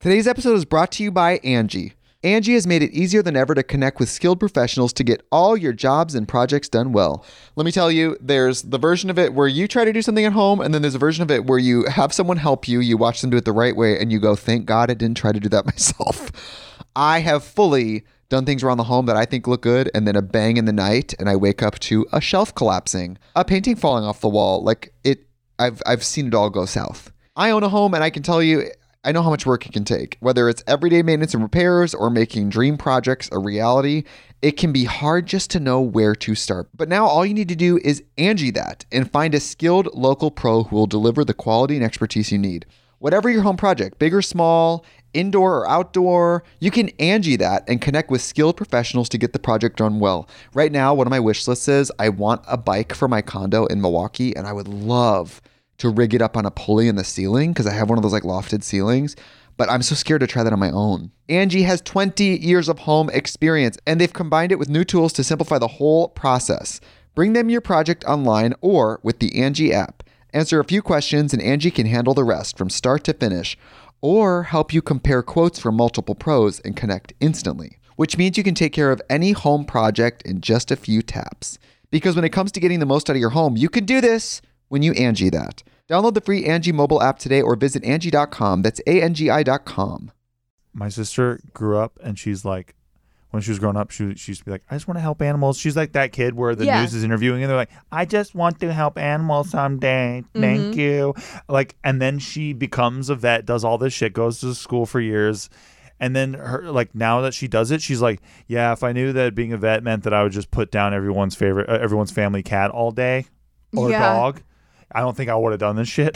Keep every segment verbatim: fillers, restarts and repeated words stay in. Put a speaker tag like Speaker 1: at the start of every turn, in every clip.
Speaker 1: Today's episode is brought to you by Angie. Angie has made it easier than ever to connect with skilled professionals to get all your jobs and projects done well. Let me tell you, there's the version of it where you try to do something at home, and then there's a version of it where you have someone help you, you watch them do it the right way, and you go, thank God I didn't try to do that myself. I have fully done things around the home that I think look good, and then a bang in the night, and I wake up to a shelf collapsing, a painting falling off the wall. Like, it, I've I've seen it all go south. I own a home, and I can tell you, I know how much work it can take. Whether it's everyday maintenance and repairs or making dream projects a reality, it can be hard just to know where to start. But now all you need to do is Angie that and find a skilled local pro who will deliver the quality and expertise you need. Whatever your home project, big or small, indoor or outdoor, you can Angie that and connect with skilled professionals to get the project done well. Right now, one of my wish lists is I want a bike for my condo in Milwaukee, and I would love to rig it up on a pulley in the ceiling because I have one of those like lofted ceilings, but I'm so scared to try that on my own. Angie has twenty years of home experience, and they've combined it with new tools to simplify the whole process. Bring them your project online or with the Angie app. Answer a few questions and Angie can handle the rest from start to finish, or help you compare quotes from multiple pros and connect instantly, which means you can take care of any home project in just a few taps. Because when it comes to getting the most out of your home, you can do this when you Angie that. Download the free Angie mobile app today or visit Angie dot com. That's A N G I dot com.
Speaker 2: My sister grew up and she's like, when she was growing up, she, she used to be like, I just want to help animals. She's like that kid where the
Speaker 3: Yeah.
Speaker 2: news is interviewing and they're like, I just want to help animals someday. Thank
Speaker 3: Mm-hmm.
Speaker 2: you. Like, and then she becomes a vet, does all this shit, goes to school for years. And then her, like, now that she does it, she's like, yeah, if I knew that being a vet meant that I would just put down everyone's favorite, uh, everyone's family cat all day or
Speaker 3: Yeah.
Speaker 2: dog, I don't think I would have done this shit.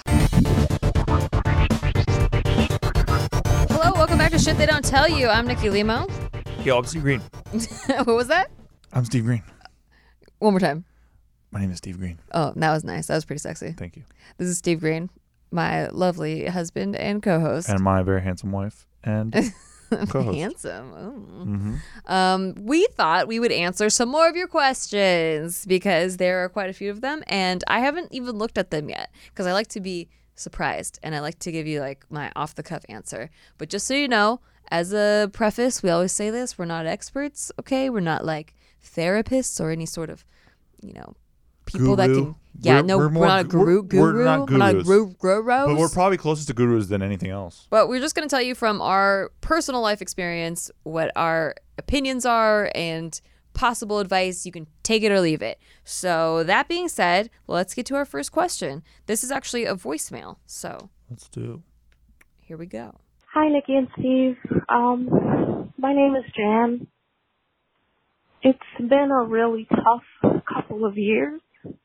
Speaker 3: Hello, welcome back to Shit They Don't Tell You. I'm Nikki Limo.
Speaker 2: Yo, I'm Steve Green.
Speaker 3: What was that?
Speaker 2: I'm Steve Green.
Speaker 3: One more time.
Speaker 2: My name is Steve Green.
Speaker 3: Oh, that was nice. That was pretty sexy.
Speaker 2: Thank you.
Speaker 3: This is Steve Green, my lovely husband and co-host.
Speaker 2: And my very handsome wife and co-host.
Speaker 3: Handsome. Ooh.
Speaker 2: Mm-hmm.
Speaker 3: Um, we thought we would answer some more of your questions because there are quite a few of them, and I haven't even looked at them yet because I like to be surprised and I like to give you like my off-the-cuff answer. But just so you know, as a preface, we always say this: we're not experts, okay? We're not like therapists or any sort of, you know, people that
Speaker 2: Guru?
Speaker 3: can. Yeah,
Speaker 2: We're-
Speaker 3: no,
Speaker 2: we're
Speaker 3: we're,
Speaker 2: more
Speaker 3: not a
Speaker 2: gu- we're-
Speaker 3: guru.
Speaker 2: we're
Speaker 3: guru.
Speaker 2: not
Speaker 3: We're not
Speaker 2: gurus.
Speaker 3: guru, gurus.
Speaker 2: But we're probably closest to gurus than anything else.
Speaker 3: But we're just going to tell you from our personal life experience what our opinions are and possible advice. You can take it or leave it. So that being said, let's get to our first question. This is actually a voicemail. So
Speaker 2: Let's do.
Speaker 3: here we go.
Speaker 4: Hi, Nikki and Steve. Um, my name is Jan. It's been a really tough couple of years.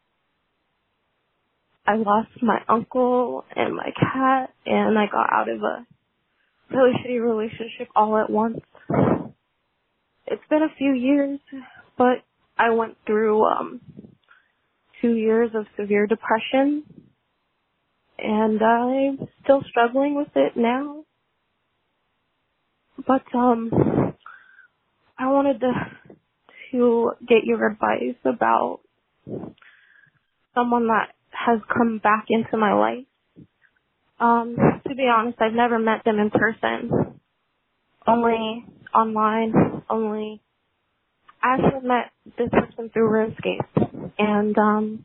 Speaker 4: I lost my uncle and my cat, and I got out of a really shitty relationship all at once. It's been a few years, but I went through um, two years of severe depression, and I'm still struggling with it now. But um, I wanted to to get your advice about someone that has come back into my life. Um, to be honest, I've never met them in person, only online, only. I actually met this person through RuneScape, and um,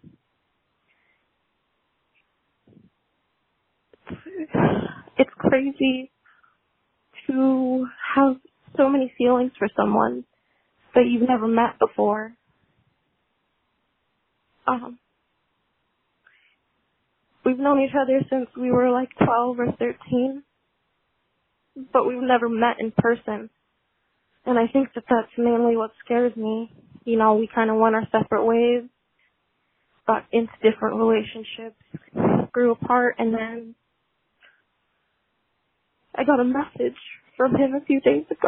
Speaker 4: it's crazy to have so many feelings for someone that you've never met before. Um, we've known each other since we were like twelve or thirteen, but we've never met in person. And I think that that's mainly what scares me. You know, we kind of went our separate ways, got into different relationships, grew apart, and then I got a message from him a few days ago.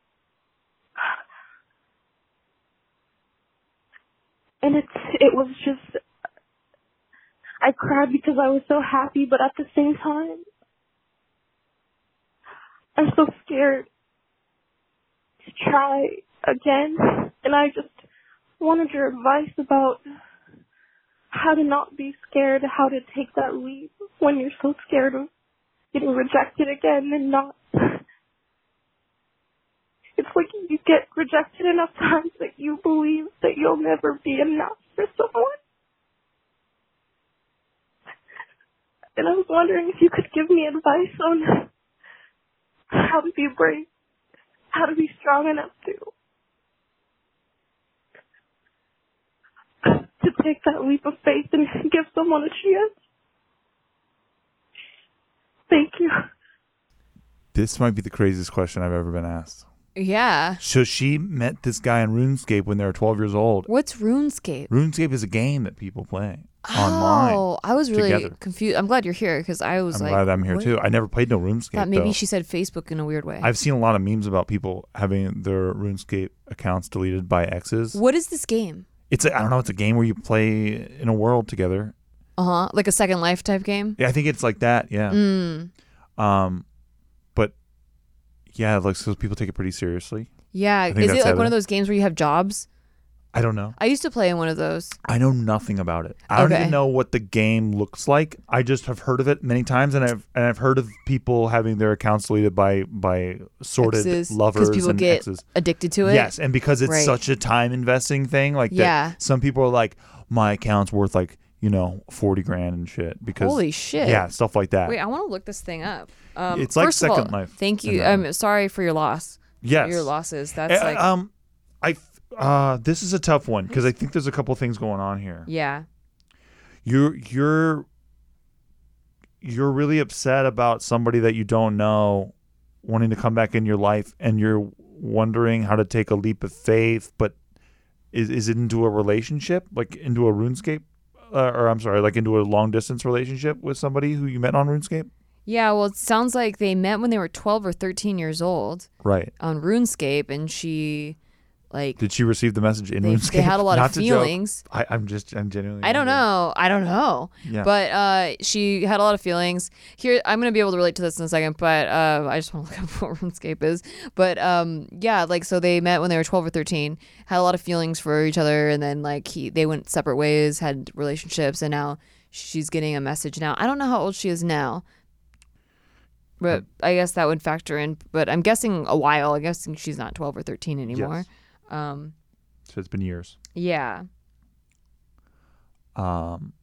Speaker 4: And it's, it was just, I cried because I was so happy, but at the same time, I'm so scared to try again. And I just wanted your advice about how to not be scared, how to take that leap when you're so scared of getting rejected again and not. It's like you get rejected enough times that you believe that you'll never be enough for someone. And I was wondering if you could give me advice on how to be brave, how to be strong enough to to take that leap of faith and give someone a chance. Thank you.
Speaker 2: This might be the craziest question I've ever been asked.
Speaker 3: Yeah.
Speaker 2: So she met this guy on RuneScape when they were twelve years old.
Speaker 3: What's RuneScape?
Speaker 2: RuneScape is a game that people play online.
Speaker 3: Oh, I was really
Speaker 2: together.
Speaker 3: confused. I'm glad you're here because I was
Speaker 2: I'm
Speaker 3: like,
Speaker 2: glad I'm here
Speaker 3: what?
Speaker 2: too. I never played no RuneScape.
Speaker 3: Thought maybe
Speaker 2: though.
Speaker 3: she said Facebook in a weird way.
Speaker 2: I've seen a lot of memes about people having their RuneScape accounts deleted by exes.
Speaker 3: What is this game?
Speaker 2: It's a, I don't know. It's a game where you play in a world together.
Speaker 3: Uh huh. Like a Second Life type game.
Speaker 2: Yeah, I think it's like that. Yeah.
Speaker 3: Mm.
Speaker 2: Um, but yeah, like so people take it pretty seriously.
Speaker 3: Yeah.
Speaker 2: think
Speaker 3: Is
Speaker 2: that's
Speaker 3: it like
Speaker 2: Heather.
Speaker 3: one of those games where you have jobs?
Speaker 2: I don't know.
Speaker 3: I used to play in one of those.
Speaker 2: I know nothing about it. I don't
Speaker 3: Okay.
Speaker 2: even know what the game looks like. I just have heard of it many times, and I've and I've heard of people having their accounts deleted by by sorted
Speaker 3: Exes,
Speaker 2: lovers
Speaker 3: people
Speaker 2: and
Speaker 3: get
Speaker 2: exes.
Speaker 3: addicted to it.
Speaker 2: Yes, and because it's
Speaker 3: Right.
Speaker 2: such a time investing thing, like
Speaker 3: Yeah.
Speaker 2: that, some people are like, my account's worth like you know forty grand and shit. Because
Speaker 3: Holy shit.
Speaker 2: yeah, stuff like that.
Speaker 3: Wait, I want to look this thing up. Um,
Speaker 2: It's like
Speaker 3: first of all,
Speaker 2: Second Life
Speaker 3: Thank
Speaker 2: in
Speaker 3: you.
Speaker 2: that
Speaker 3: I'm sorry for your loss.
Speaker 2: yes,
Speaker 3: Your losses. That's
Speaker 2: Uh,
Speaker 3: like,
Speaker 2: um, I uh, this is a tough one because I think there's a couple things going on here.
Speaker 3: yeah.
Speaker 2: You're you're you're really upset about somebody that you don't know wanting to come back in your life, and you're wondering how to take a leap of faith. But is is it into a relationship, like into a RuneScape, uh, or I'm sorry, like into a long distance relationship with somebody who you met on RuneScape?
Speaker 3: Yeah, well, it sounds like they met when they were twelve or thirteen years old
Speaker 2: Right.
Speaker 3: on RuneScape, and she, like,
Speaker 2: Did she receive the message in
Speaker 3: they,
Speaker 2: RuneScape?
Speaker 3: they had a lot
Speaker 2: Not
Speaker 3: of
Speaker 2: to joke.
Speaker 3: feelings.
Speaker 2: I, I'm just, I'm genuinely.
Speaker 3: I don't
Speaker 2: wondering.
Speaker 3: know. I don't know.
Speaker 2: Yeah.
Speaker 3: But uh, she had a lot of feelings. Here, I'm gonna be able to relate to this in a second. But uh, I just want to look up what RuneScape is. But um, yeah, like so they met when they were twelve or thirteen, had a lot of feelings for each other, and then like he, they went separate ways, had relationships, and now she's getting a message now. I don't know how old she is now, but I guess that would factor in. But I'm guessing a while. I'm guessing she's not twelve or thirteen anymore.
Speaker 2: Yes.
Speaker 3: Um,
Speaker 2: So it's been years.
Speaker 3: yeah.
Speaker 2: Um,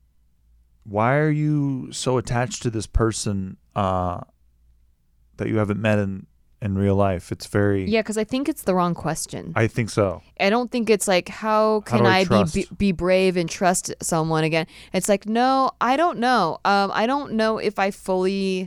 Speaker 2: why are you so attached to this person uh, that you haven't met in, in real life? It's very.
Speaker 3: Yeah, because I think it's the wrong question.
Speaker 2: I think so.
Speaker 3: I don't think it's like, how
Speaker 2: How
Speaker 3: can
Speaker 2: do I
Speaker 3: I,
Speaker 2: trust?
Speaker 3: be, be be brave and trust someone again? It's like, no, I don't know. Um, I don't know if I fully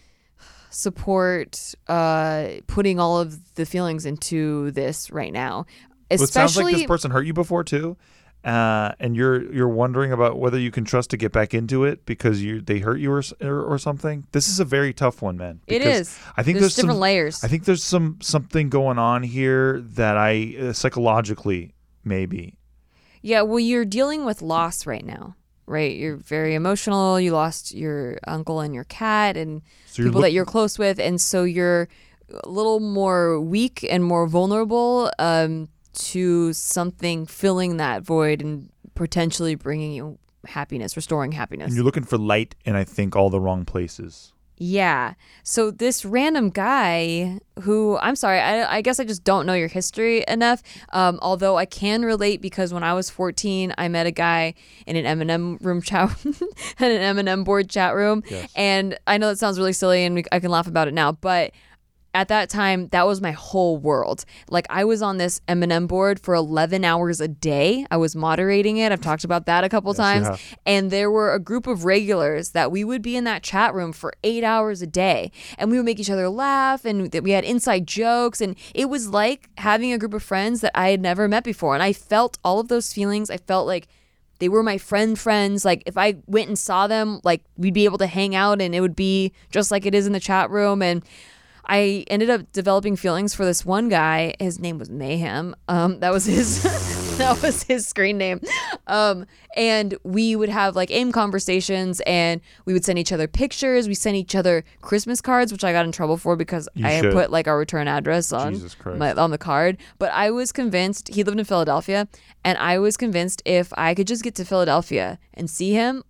Speaker 3: support uh, putting all of the feelings into this right now.
Speaker 2: Well, it sounds like
Speaker 3: Especially,
Speaker 2: this person hurt you before too, uh, and you're you're wondering about whether you can trust to get back into it because you they hurt you or s- or, or something. This is a very tough one, man.
Speaker 3: it
Speaker 2: because
Speaker 3: is.
Speaker 2: I think
Speaker 3: there's,
Speaker 2: there's,
Speaker 3: different
Speaker 2: some,
Speaker 3: layers.
Speaker 2: I think there's some something going on here that I uh, psychologically maybe.
Speaker 3: Yeah, well, you're dealing with loss right now, right? You're very emotional. You lost your uncle and your cat and
Speaker 2: So you're
Speaker 3: people
Speaker 2: look-
Speaker 3: that you're close with, and so you're a little more weak and more vulnerable um, to something filling that void and potentially bringing you happiness, restoring happiness.
Speaker 2: and you're looking for light in I think all the wrong places.
Speaker 3: Yeah. So this random guy who, I'm sorry, I, I guess I just don't know your history enough. Um, although I can relate because when I was fourteen, I met a guy in an M and M room chat, in an M and M board chat room.
Speaker 2: Yes.
Speaker 3: And I know that sounds really silly and we, I can laugh about it now, but at that time, that was my whole world. Like I was on this M and M board for eleven hours a day. I was moderating it. I've talked about that a couple
Speaker 2: Yes, you
Speaker 3: times.
Speaker 2: have.
Speaker 3: And there were a group of regulars that we would be in that chat room for eight hours a day. And we would make each other laugh and that we had inside jokes. And it was like having a group of friends that I had never met before. And I felt all of those feelings. I felt like they were my friend friends. Like if I went and saw them, like we'd be able to hang out and it would be just like it is in the chat room. And I ended up developing feelings for this one guy. His name was Mayhem. Um, that was his that was his screen name. Um, and we would have like AIM conversations and we would send each other pictures. We sent each other Christmas cards, which I got in trouble for because
Speaker 2: You
Speaker 3: I had
Speaker 2: should.
Speaker 3: put like our return address on
Speaker 2: Jesus Christ.
Speaker 3: my, on the card. But I was convinced he lived in Philadelphia, and I was convinced if I could just get to Philadelphia and see him,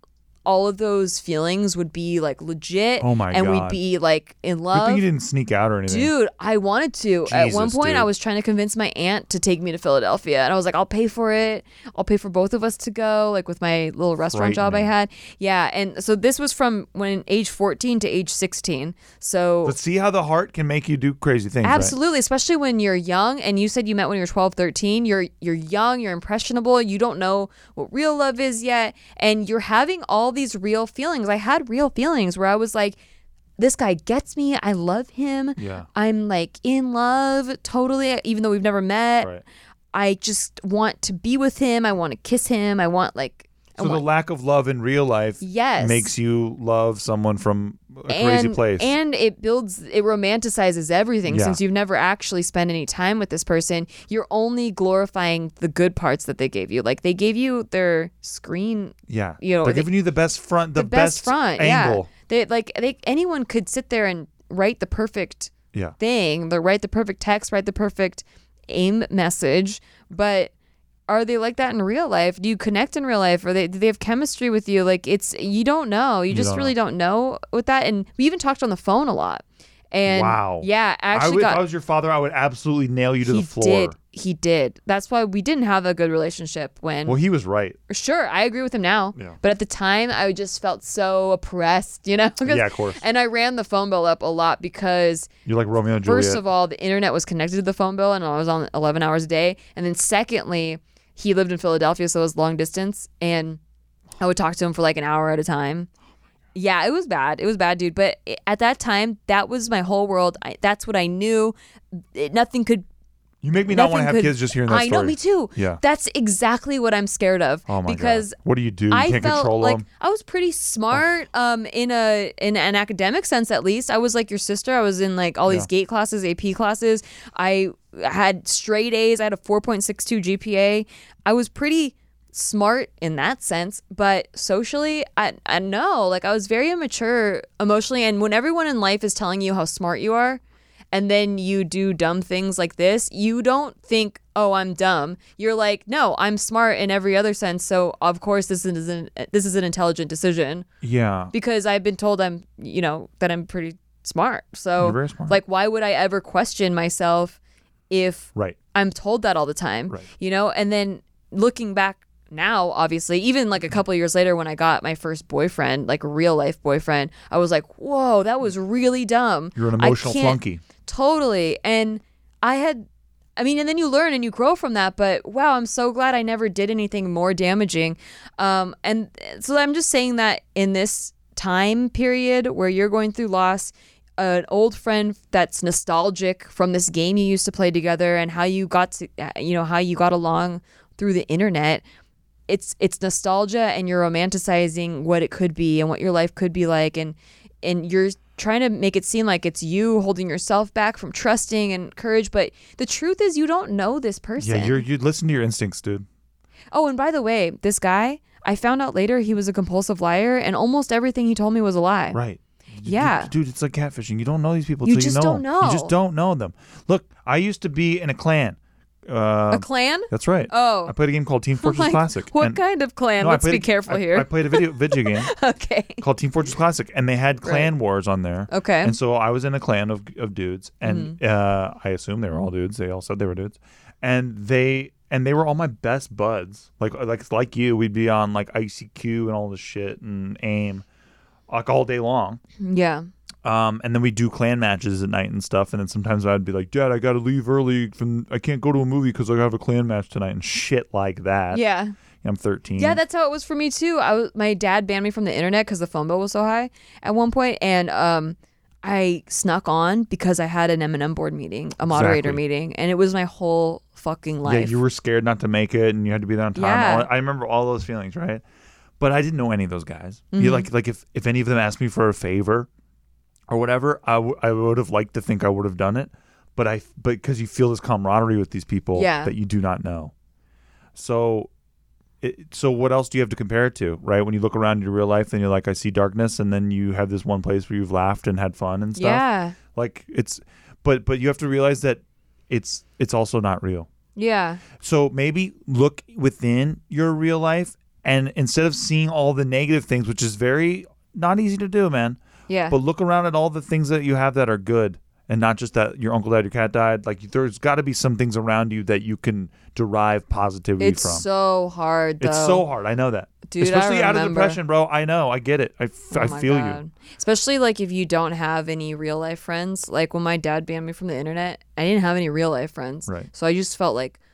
Speaker 3: all of those feelings would be like legit.
Speaker 2: Oh my
Speaker 3: and
Speaker 2: God.
Speaker 3: we'd be like in
Speaker 2: Good
Speaker 3: love.
Speaker 2: thing you didn't sneak out or anything.
Speaker 3: Dude, I wanted to. At one
Speaker 2: Jesus,
Speaker 3: point,
Speaker 2: dude.
Speaker 3: I was trying to convince my aunt to take me to Philadelphia. And I was like, I'll pay for it. I'll pay for both of us to go, like with my little restaurant job I
Speaker 2: Frightening.
Speaker 3: had. Yeah. And so this was from when age fourteen to age sixteen. So
Speaker 2: But see how the heart can make you do crazy things, right?
Speaker 3: absolutely, especially when you're young. And you said you met when you were twelve, thirteen. You're, you're young, you're impressionable. You don't know what real love is yet. And you're having all these real feelings. I had real feelings where I was like, this guy gets me. I love him.
Speaker 2: Yeah.
Speaker 3: I'm like in love totally, even though we've never met.
Speaker 2: Right.
Speaker 3: I just want to be with him. I want to kiss him. I want like, I
Speaker 2: So the
Speaker 3: want,
Speaker 2: lack of love in real life
Speaker 3: yes.
Speaker 2: makes you love someone from a
Speaker 3: and,
Speaker 2: crazy place.
Speaker 3: And it builds, it romanticizes everything.
Speaker 2: Yeah.
Speaker 3: Since you've never actually spent any time with this person, you're only glorifying the good parts that they gave you. Like they gave you their screen,
Speaker 2: yeah.
Speaker 3: you know,
Speaker 2: They're
Speaker 3: they-
Speaker 2: giving you the best front, the,
Speaker 3: the best, front.
Speaker 2: angle.
Speaker 3: Yeah. They like they anyone could sit there and write the perfect
Speaker 2: Yeah.
Speaker 3: thing. They write the perfect text, write the perfect aim message, but are they like that in real life? Do you connect in real life? Or they do they have chemistry with you? Like it's you don't know. You,
Speaker 2: You
Speaker 3: just
Speaker 2: don't
Speaker 3: really don't know with that. And we even talked on the phone a lot. And
Speaker 2: Wow.
Speaker 3: yeah, I
Speaker 2: I
Speaker 3: actually
Speaker 2: would,
Speaker 3: got
Speaker 2: if I was your father, I would absolutely nail you to
Speaker 3: he
Speaker 2: the floor.
Speaker 3: did. He did. That's why we didn't have a good relationship when
Speaker 2: Well, he was right.
Speaker 3: Sure, I agree with him now.
Speaker 2: Yeah.
Speaker 3: But at the time, I just felt so oppressed, you know? 'Cause-
Speaker 2: Yeah, of course.
Speaker 3: And I ran the phone bill up a lot because,
Speaker 2: You're like Romeo and Juliet.
Speaker 3: first of all, the internet was connected to the phone bill and I was on eleven hours a day. And then secondly, he lived in Philadelphia, so it was long distance. And I would talk to him for like an hour at a time. Yeah, it was bad. It was bad, dude. But it- at that time, that was my whole world. I, that's what I knew. It, nothing could
Speaker 2: you make me not want to
Speaker 3: Nothing
Speaker 2: have
Speaker 3: could-
Speaker 2: kids just hearing that
Speaker 3: I
Speaker 2: story.
Speaker 3: know, me too.
Speaker 2: Yeah.
Speaker 3: That's exactly what I'm scared of.
Speaker 2: Oh my
Speaker 3: because
Speaker 2: God. What do you do? You
Speaker 3: I
Speaker 2: can't
Speaker 3: felt
Speaker 2: control
Speaker 3: like
Speaker 2: them.
Speaker 3: I was pretty smart, um, in a in an academic sense at least. I was like your sister. I was in like all these
Speaker 2: Yeah.
Speaker 3: GATE classes, A P classes. I had straight A's. I had a four point six two G P A. I was pretty smart in that sense, but socially, I I know, like I was very immature emotionally. And when everyone in life is telling you how smart you are, and then you do dumb things like this, you don't think, oh, I'm dumb. You're like, no, I'm smart in every other sense. So of course this is an this is an intelligent decision
Speaker 2: Yeah.
Speaker 3: because I've been told I'm, you know, that I'm pretty smart. So
Speaker 2: You're very smart.
Speaker 3: like, why would I ever question myself if
Speaker 2: Right.
Speaker 3: I'm told that all the time?
Speaker 2: Right.
Speaker 3: You know, and then looking back now, obviously, even like a couple of years later when I got my first boyfriend, like a real life boyfriend, I was like, whoa, that was really dumb.
Speaker 2: You're an
Speaker 3: I
Speaker 2: emotional
Speaker 3: can't-
Speaker 2: flunky.
Speaker 3: Totally. And I had, I mean, and then you learn and you grow from that. But wow, I'm so glad I never did anything more damaging. Um, and so I'm just saying that in this time period where you're going through loss, an old friend that's nostalgic from this game you used to play together and how you got to, you know, how you got along through the internet. It's it's nostalgia, and you're romanticizing what it could be and what your life could be like, and and you're trying to make it seem like it's you holding yourself back from trusting and courage, but the truth is you don't know this person.
Speaker 2: Yeah, you're you listen to your instincts, dude.
Speaker 3: Oh, and by the way, this guy, I found out later he was a compulsive liar, and almost everything he told me was a lie.
Speaker 2: Right.
Speaker 3: Yeah.
Speaker 2: Dude, it's like catfishing. You don't know these people
Speaker 3: You
Speaker 2: till
Speaker 3: just
Speaker 2: you know
Speaker 3: don't
Speaker 2: them.
Speaker 3: know.
Speaker 2: You just don't know them. Look, I used to be in a clan. Uh,
Speaker 3: A clan?
Speaker 2: That's right.
Speaker 3: Oh.
Speaker 2: I played a game called Team Fortress
Speaker 3: Like,
Speaker 2: Classic.
Speaker 3: what
Speaker 2: and-
Speaker 3: kind of clan?
Speaker 2: No, I
Speaker 3: Let's
Speaker 2: played
Speaker 3: be
Speaker 2: a-
Speaker 3: careful
Speaker 2: I-
Speaker 3: here.
Speaker 2: I played a video video game
Speaker 3: Okay.
Speaker 2: called Team Fortress Classic, and they had clan wars on there.
Speaker 3: Okay.
Speaker 2: And so I was in a clan of of dudes, and
Speaker 3: Mm-hmm.
Speaker 2: uh, I assume they were all dudes. They all said they were dudes, and they and they were all my best buds. Like like like you, we'd be on like I C Q and all this shit and AIM, like all day long.
Speaker 3: Yeah.
Speaker 2: Um, and then we do clan matches at night and stuff. And then sometimes I'd be like, Dad, I got to leave early. From I can't go to a movie because I have a clan match tonight and shit like that.
Speaker 3: Yeah.
Speaker 2: I'm thirteen.
Speaker 3: Yeah, that's how it was for me too. I was, my dad banned me from the internet because the phone bill was so high at one point, and um, I snuck on because I had an M and M board meeting, a moderator
Speaker 2: Exactly.
Speaker 3: meeting, and it was my whole fucking life.
Speaker 2: Yeah, you were scared not to make it, and you had to be there on time.
Speaker 3: Yeah.
Speaker 2: All- I remember all those feelings, right? But I didn't know any of those guys.
Speaker 3: Mm-hmm.
Speaker 2: You like, like if, if any of them asked me for a favor or whatever, I, w- I would have liked to think I would have done it. But I, but because you feel this camaraderie with these people
Speaker 3: Yeah.
Speaker 2: that you do not know. So, it, so what else do you have to compare it to, right? When you look around your real life, and you're like, I see darkness, and then you have this one place where you've laughed and had fun and stuff.
Speaker 3: Yeah.
Speaker 2: Like it's, but but you have to realize that it's it's also not real.
Speaker 3: Yeah.
Speaker 2: So maybe look within your real life And instead of seeing all the negative things, which is very not easy to do, man.
Speaker 3: Yeah.
Speaker 2: But look around at all the things that you have that are good, and not just that your uncle died, your cat died. Like there's got to be some things around you that you can derive positivity
Speaker 3: it's
Speaker 2: from.
Speaker 3: so hard, though.
Speaker 2: It's so hard. I know that.
Speaker 3: Dude,
Speaker 2: Especially
Speaker 3: I
Speaker 2: out of
Speaker 3: remember.
Speaker 2: depression, bro. I know. I get it. I, f-
Speaker 3: Oh
Speaker 2: I
Speaker 3: my
Speaker 2: feel
Speaker 3: God.
Speaker 2: you.
Speaker 3: Especially like if you don't have any real life friends. Like when my dad banned me from the internet, I didn't have any real life friends.
Speaker 2: Right.
Speaker 3: So I just felt like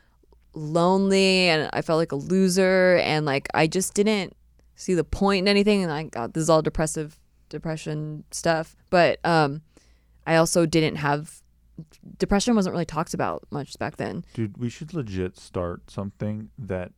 Speaker 3: lonely and I felt like a loser and like I just didn't see the point in anything. And I got this is all depressive depression stuff. But um, I also didn't have depression wasn't really talked about much back then.
Speaker 2: Dude, we should legit start something that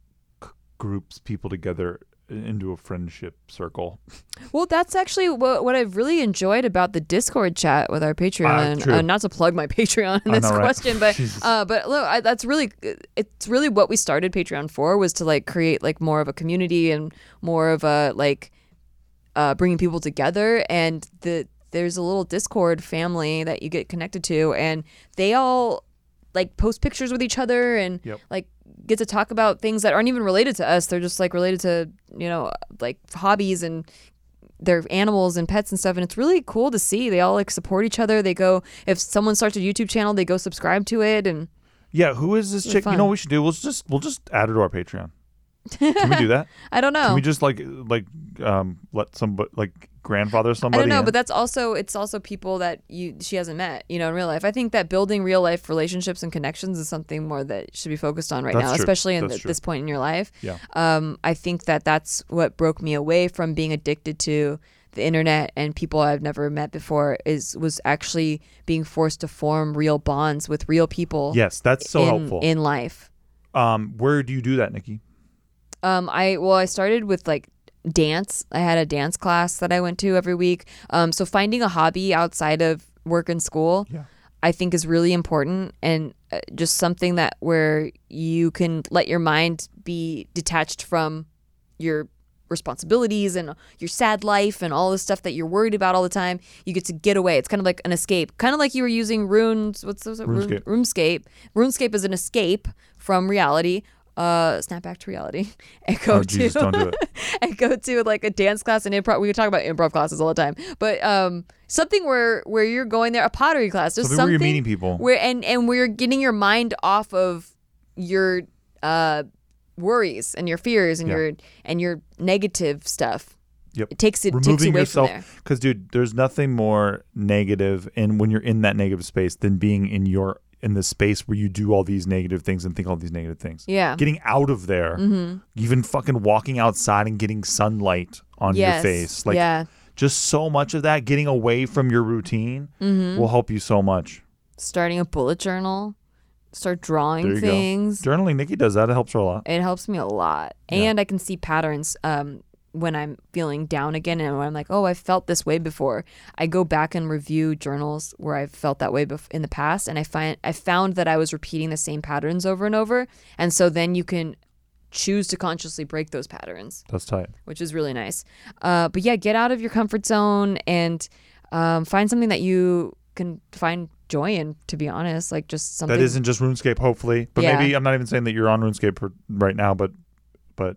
Speaker 2: c- groups people together into a friendship circle.
Speaker 3: Well, that's actually what, what I've really enjoyed about the Discord chat with our Patreon.
Speaker 2: true.
Speaker 3: Uh, not to plug my Patreon in
Speaker 2: I
Speaker 3: this
Speaker 2: know, right?
Speaker 3: question, but
Speaker 2: Jesus.
Speaker 3: uh, but look, I, that's really it's really what we started Patreon for was to like create like more of a community and more of a like uh, bringing people together. And the there's a little Discord family that you get connected to, and they all like post pictures with each other and
Speaker 2: Yep.
Speaker 3: like get to talk about things that aren't even related to us. They're just like related to, you know, like hobbies and their animals and pets and stuff. And it's really cool to see. They all like support each other. They go, if someone starts a YouTube channel, they go subscribe to it. And
Speaker 2: Yeah, who is this
Speaker 3: Really
Speaker 2: chick? You know
Speaker 3: fun.
Speaker 2: what we should do? We'll just we'll just add her to our Patreon. Can we do that?
Speaker 3: I don't know.
Speaker 2: Can we just like like um let somebody like grandfather
Speaker 3: I
Speaker 2: somebody?
Speaker 3: don't know,
Speaker 2: in?
Speaker 3: but that's also it's also people that you she hasn't met, you know, in real life. I think that building real life relationships and connections is something more that should be focused on right
Speaker 2: That's
Speaker 3: now,
Speaker 2: true.
Speaker 3: especially in
Speaker 2: That's
Speaker 3: th-
Speaker 2: true.
Speaker 3: this point in your life.
Speaker 2: Yeah.
Speaker 3: Um, I think that that's what broke me away from being addicted to the internet and people I've never met before is was actually being forced to form real bonds with real people.
Speaker 2: Yes, that's so
Speaker 3: in,
Speaker 2: helpful.
Speaker 3: in life.
Speaker 2: um, where do you do that, Nikki?
Speaker 3: Um, I well, I started with like dance. I had a dance class that I went to every week. Um, so finding a hobby outside of work and school,
Speaker 2: Yeah.
Speaker 3: I think is really important, and uh, just something that where you can let your mind be detached from your responsibilities and your sad life and all the stuff that you're worried about all the time. You get to get away. It's kind of like an escape, kind of like you were using runes. What's those?
Speaker 2: RuneScape.
Speaker 3: RuneScape. RuneScape is an escape from reality. Uh, snap back to reality and go
Speaker 2: Oh,
Speaker 3: to
Speaker 2: Jesus, don't do it.
Speaker 3: and go to like a dance class and improv. We could talk about improv classes all the time, but um, something where where you're going there, a pottery class, just
Speaker 2: Something
Speaker 3: something
Speaker 2: where you're meeting people.
Speaker 3: where and and where you're getting your mind off of your uh worries and your fears and
Speaker 2: Yeah.
Speaker 3: your and your negative stuff.
Speaker 2: Yep.
Speaker 3: It takes it takes you
Speaker 2: Removing
Speaker 3: away
Speaker 2: yourself,
Speaker 3: from there.
Speaker 2: because dude, there's nothing more negative, and when you're in that negative space, than being in your in the space where you do all these negative things and think all these negative things.
Speaker 3: Yeah.
Speaker 2: Getting out of there,
Speaker 3: Mm-hmm.
Speaker 2: even fucking walking outside and getting sunlight on
Speaker 3: Yes.
Speaker 2: your face, like
Speaker 3: yeah.
Speaker 2: just so much of that. Getting away from your routine
Speaker 3: Mm-hmm.
Speaker 2: will help you so much.
Speaker 3: Starting a bullet journal, start
Speaker 2: There
Speaker 3: drawing
Speaker 2: you
Speaker 3: things.
Speaker 2: go. Journaling, Nikki does that. It helps her a lot.
Speaker 3: It helps me a lot.
Speaker 2: Yeah.
Speaker 3: And I can see patterns um, when I'm feeling down again and when I'm like, oh, I felt this way before. I go back and review journals where I've felt that way bef- in the past. And I find I found that I was repeating the same patterns over and over. And so then you can choose to consciously break those patterns,
Speaker 2: That's tight.
Speaker 3: which is really nice. Uh, but yeah, get out of your comfort zone and um, find something that you can find joy in, to be honest. Like just something
Speaker 2: That isn't just RuneScape, hopefully. But
Speaker 3: Yeah.
Speaker 2: maybe I'm not even saying that you're on RuneScape for, right now, but but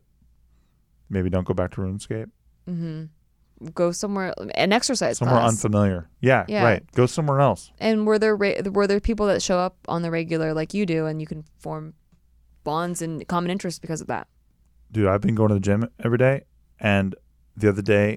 Speaker 2: maybe don't go back to RuneScape.
Speaker 3: hmm go somewhere an exercise
Speaker 2: Somewhere
Speaker 3: class.
Speaker 2: unfamiliar. Yeah,
Speaker 3: Yeah.
Speaker 2: right. Go somewhere else.
Speaker 3: And were there ra- were there people that show up on the regular like you do, and you can form bonds and common interests because of that?
Speaker 2: Dude, I've been going to the gym every day, and the other day,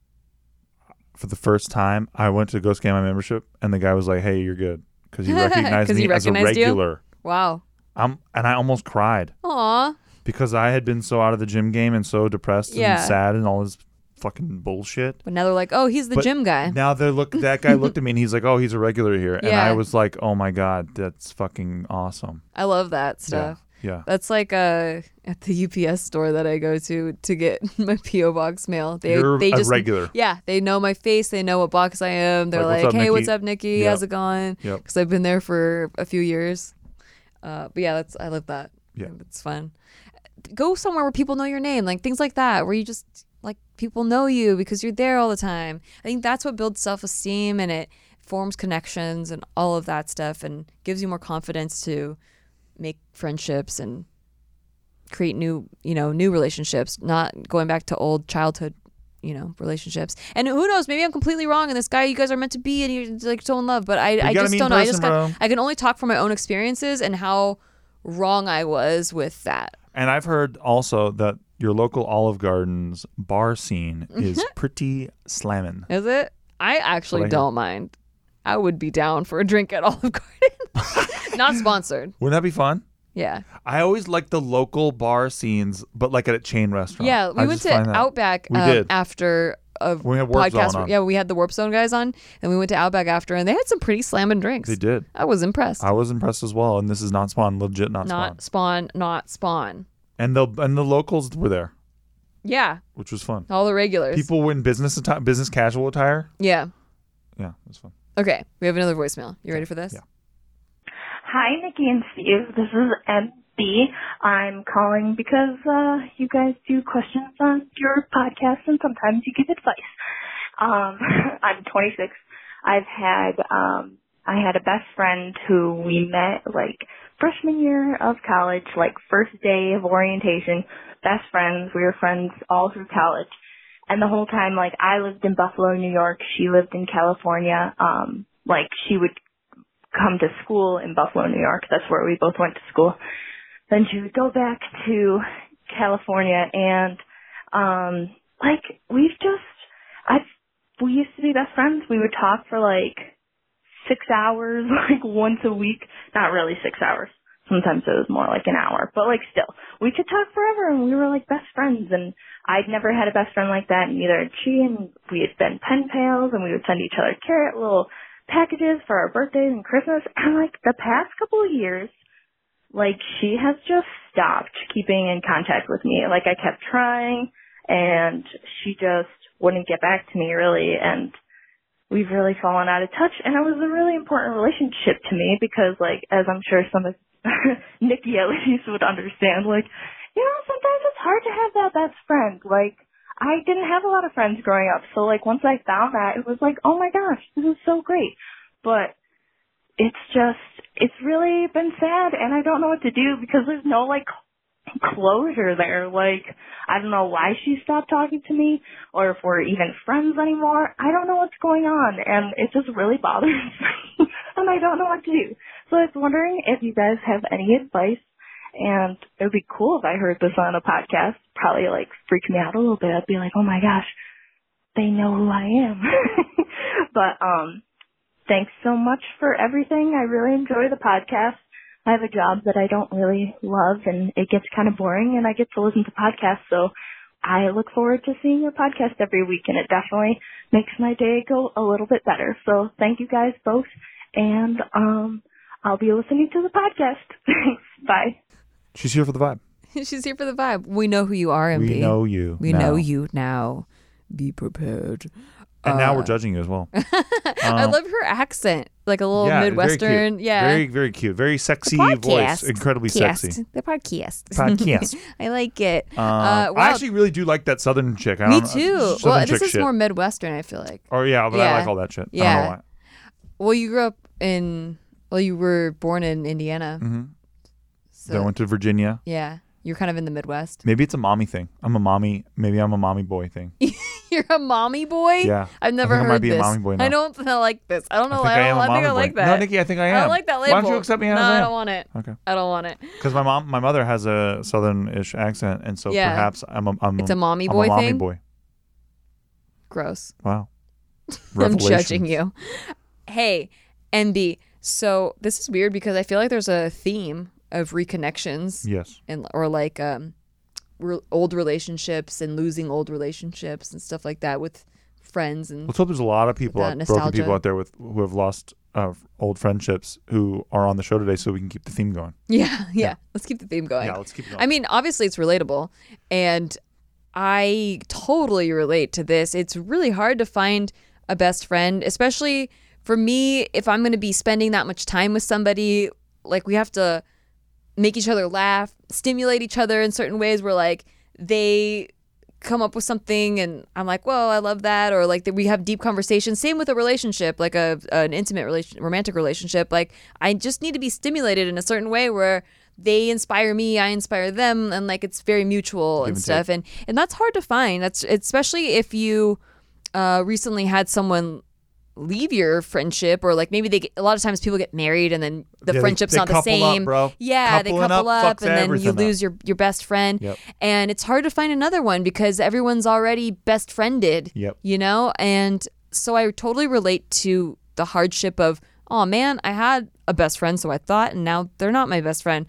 Speaker 2: for the first time, I went to go scan my membership, and the guy was like, "Hey, you're good," because he recognized
Speaker 3: 'Cause
Speaker 2: me
Speaker 3: he
Speaker 2: as a
Speaker 3: recognized you?
Speaker 2: regular.
Speaker 3: Wow.
Speaker 2: I'm, and I almost cried
Speaker 3: Aw.
Speaker 2: because I had been so out of the gym game and so depressed
Speaker 3: Yeah.
Speaker 2: and sad and all this fucking bullshit.
Speaker 3: But now they're like, oh, he's the
Speaker 2: But
Speaker 3: gym guy.
Speaker 2: Now they look. That guy looked at me and he's like, "Oh, he's a regular here," and
Speaker 3: Yeah.
Speaker 2: I was like, "Oh my god, that's fucking awesome."
Speaker 3: I love that stuff.
Speaker 2: Yeah.
Speaker 3: That's like uh, at the U P S store that I go to to get my P O box mail. They
Speaker 2: You're
Speaker 3: they
Speaker 2: a
Speaker 3: just
Speaker 2: regular.
Speaker 3: Yeah, they know my face. They know what box I am. They're
Speaker 2: Like,
Speaker 3: like,
Speaker 2: "What's up,
Speaker 3: hey, what's
Speaker 2: Nikki?"
Speaker 3: up, Nikki?
Speaker 2: Yep.
Speaker 3: How's it going?
Speaker 2: Yep.
Speaker 3: Because I've been there for a few years. Uh, but yeah, that's I love that.
Speaker 2: Yeah.
Speaker 3: It's fun. Go somewhere where people know your name, like things like that, where you just like people know you because you're there all the time. I think that's what builds self-esteem, and it forms connections and all of that stuff, and gives you more confidence to make friendships and create new, you know, new relationships, not going back to old childhood, you know, relationships. And who knows, maybe I'm completely wrong and this guy you guys are meant to be and you're like so in love, but I, I
Speaker 2: gotta
Speaker 3: just
Speaker 2: meet
Speaker 3: don't
Speaker 2: in
Speaker 3: know. I
Speaker 2: person,
Speaker 3: just got,
Speaker 2: bro.
Speaker 3: I can only talk from my own experiences and how wrong I was with that.
Speaker 2: And I've heard also that your local Olive Garden's bar scene is pretty slamming.
Speaker 3: Is it? I actually
Speaker 2: What I hear.
Speaker 3: don't mind. I would be down for a drink at Olive Garden. Not sponsored.
Speaker 2: Wouldn't that be fun?
Speaker 3: Yeah.
Speaker 2: I always like the local bar scenes, but like at a chain restaurant.
Speaker 3: Yeah, we
Speaker 2: I
Speaker 3: went
Speaker 2: just
Speaker 3: to
Speaker 2: find that-
Speaker 3: Outback
Speaker 2: We
Speaker 3: um,
Speaker 2: did.
Speaker 3: after a
Speaker 2: We had Warp
Speaker 3: podcast.
Speaker 2: Zone on.
Speaker 3: Yeah, we had the Warp Zone guys on, and we went to Outback after, and they had some pretty slamming drinks.
Speaker 2: They did.
Speaker 3: I was impressed.
Speaker 2: I was impressed as well, and this is not Spawn, legit not,
Speaker 3: not
Speaker 2: Spawn.
Speaker 3: Spawn, not Spawn.
Speaker 2: And the and the locals were there,
Speaker 3: Yeah,
Speaker 2: which was fun.
Speaker 3: all the regulars.
Speaker 2: People in business atti- business casual attire.
Speaker 3: Yeah.
Speaker 2: Yeah, it was fun.
Speaker 3: Okay, we have another voicemail. You ready for this?
Speaker 2: Yeah.
Speaker 4: Hi, Nikki and Steve. This is M B. I'm calling because uh, you guys do questions on your podcast and sometimes you give advice. Um, I'm twenty-six. I've had um, I had a best friend who we met like freshman year of college, like first day of orientation. Best friends. We were friends all through college. And the whole time, like, I lived in Buffalo, New York. She lived in California. Um, like, she would come to school in Buffalo, New York. That's where we both went to school. Then she would go back to California, and, um, like, we've just, I've, we used to be best friends. We would talk for, like, six hours, like, once a week. Not really six hours. Sometimes it was more like an hour, but like still, we could talk forever and we were like best friends, and I'd never had a best friend like that, and neither had she, and we had been pen pals, and we would send each other carrot little packages for our birthdays and Christmas, and like the past couple of years, like she has just stopped keeping in contact with me. Like I kept trying, and she just wouldn't get back to me really, and we've really fallen out of touch, and it was a really important relationship to me because, like, as I'm sure some of Nikki at least would understand, like, you know, sometimes it's hard to have that best friend. Like, I didn't have a lot of friends growing up, so, like, once I found that, it was like, oh my gosh, this is so great. But it's just, it's really been sad, and I don't know what to do because there's no, like, closure there. Like, I don't know why she stopped talking to me or if we're even friends anymore. I don't know what's going on, and it just really bothers me, and I don't know what to do. So I was wondering if you guys have any advice, and it would be cool if I heard this on a podcast. Probably, like, freak me out a little bit. I'd be like, oh my gosh, they know who I am. But um, thanks so much for everything. I really enjoy the podcast. I have a job that I don't really love, and it gets kind of boring, and I get to listen to podcasts, so I look forward to seeing your podcast every week, and it definitely makes my day go a little bit better. So thank you guys both, and um, I'll be listening to the podcast. Thanks. Bye.
Speaker 2: She's here for the vibe.
Speaker 3: She's here for the vibe. We know who you are, M P.
Speaker 2: We know you.
Speaker 3: We
Speaker 2: now.
Speaker 3: know you now. Be prepared.
Speaker 2: And now
Speaker 3: Uh,
Speaker 2: we're judging you as well.
Speaker 3: I
Speaker 2: Um,
Speaker 3: love her accent, like a little
Speaker 2: yeah, very
Speaker 3: Midwestern.
Speaker 2: cute.
Speaker 3: Yeah,
Speaker 2: Very, very cute. Very sexy
Speaker 3: The
Speaker 2: voice.
Speaker 3: podcast.
Speaker 2: Incredibly
Speaker 3: Cast.
Speaker 2: sexy.
Speaker 3: The podcast.
Speaker 2: Podcast.
Speaker 3: I like it.
Speaker 2: Um,
Speaker 3: Uh, wow.
Speaker 2: I actually really do like that Southern chick. I
Speaker 3: Me
Speaker 2: don't know,
Speaker 3: too.
Speaker 2: Southern
Speaker 3: Well,
Speaker 2: chick
Speaker 3: this is
Speaker 2: shit.
Speaker 3: more Midwestern, I feel like.
Speaker 2: Or yeah, but
Speaker 3: Yeah.
Speaker 2: I like all that shit. I
Speaker 3: Yeah.
Speaker 2: don't know why.
Speaker 3: Well, you grew up in. Well, you were born in Indiana.
Speaker 2: Mm-hmm.
Speaker 3: So,
Speaker 2: Then I went to Virginia.
Speaker 3: yeah, you're kind of in the Midwest.
Speaker 2: Maybe it's a mommy thing. I'm a mommy. Maybe I'm a mommy boy thing.
Speaker 3: You're a mommy boy.
Speaker 2: Yeah.
Speaker 3: I've never
Speaker 2: I think I
Speaker 3: heard
Speaker 2: might be
Speaker 3: this.
Speaker 2: a mommy boy now.
Speaker 3: I don't I like this. I don't know.
Speaker 2: I think
Speaker 3: I,
Speaker 2: I,
Speaker 3: don't,
Speaker 2: am a
Speaker 3: I
Speaker 2: mommy
Speaker 3: think I
Speaker 2: boy.
Speaker 3: like that.
Speaker 2: No, Nikki, I think I am.
Speaker 3: I don't like that label.
Speaker 2: Why don't you accept me as
Speaker 3: no,
Speaker 2: I am?
Speaker 3: I don't want it.
Speaker 2: Okay.
Speaker 3: I don't want it.
Speaker 2: Because my mom, my mother has a Southern-ish accent, and so
Speaker 3: Yeah.
Speaker 2: perhaps I'm a, I'm
Speaker 3: It's a mommy
Speaker 2: I'm
Speaker 3: boy
Speaker 2: a mommy
Speaker 3: thing?
Speaker 2: boy.
Speaker 3: Gross.
Speaker 2: Wow.
Speaker 3: I'm judging
Speaker 2: Revelations.
Speaker 3: you. Hey, M B. So this is weird because I feel like there's a theme of reconnections
Speaker 2: Yes.
Speaker 3: and or like um, re- old relationships and losing old relationships and stuff like that with friends and
Speaker 2: Let's hope there's a lot of people,
Speaker 3: that
Speaker 2: out, broken
Speaker 3: nostalgia.
Speaker 2: people out there with who have lost uh, old friendships who are on the show today, so we can keep the theme going.
Speaker 3: yeah, yeah. Let's keep the theme going.
Speaker 2: Yeah, let's keep going.
Speaker 3: I mean, obviously it's relatable, and I totally relate to this. It's really hard to find a best friend, especially for me. If I'm going to be spending that much time with somebody, like we have to make each other laugh, stimulate each other in certain ways where like they come up with something and I'm like, whoa, I love that. Or like that we have deep conversations. Same with a relationship, like a an intimate relation, romantic relationship. Like I just need to be stimulated in a certain way where they inspire me, I inspire them, and like it's very mutual and
Speaker 2: and
Speaker 3: stuff. And and that's hard to find. That's especially if you uh, recently had someone leave your friendship, or like maybe they get, a lot of times people get married and then the
Speaker 2: Yeah, they-
Speaker 3: friendship's
Speaker 2: they
Speaker 3: not the
Speaker 2: couple up,
Speaker 3: same.
Speaker 2: bro.
Speaker 3: Yeah,
Speaker 2: Coupling
Speaker 3: they couple
Speaker 2: up
Speaker 3: up,
Speaker 2: fucks
Speaker 3: and then you
Speaker 2: everything up.
Speaker 3: lose your your best friend.
Speaker 2: Yep.
Speaker 3: And it's hard to find another one because everyone's already best friended.
Speaker 2: Yep.
Speaker 3: You know, and so I totally relate to the hardship of, oh man, I had a best friend, so I thought, and now they're not my best friend.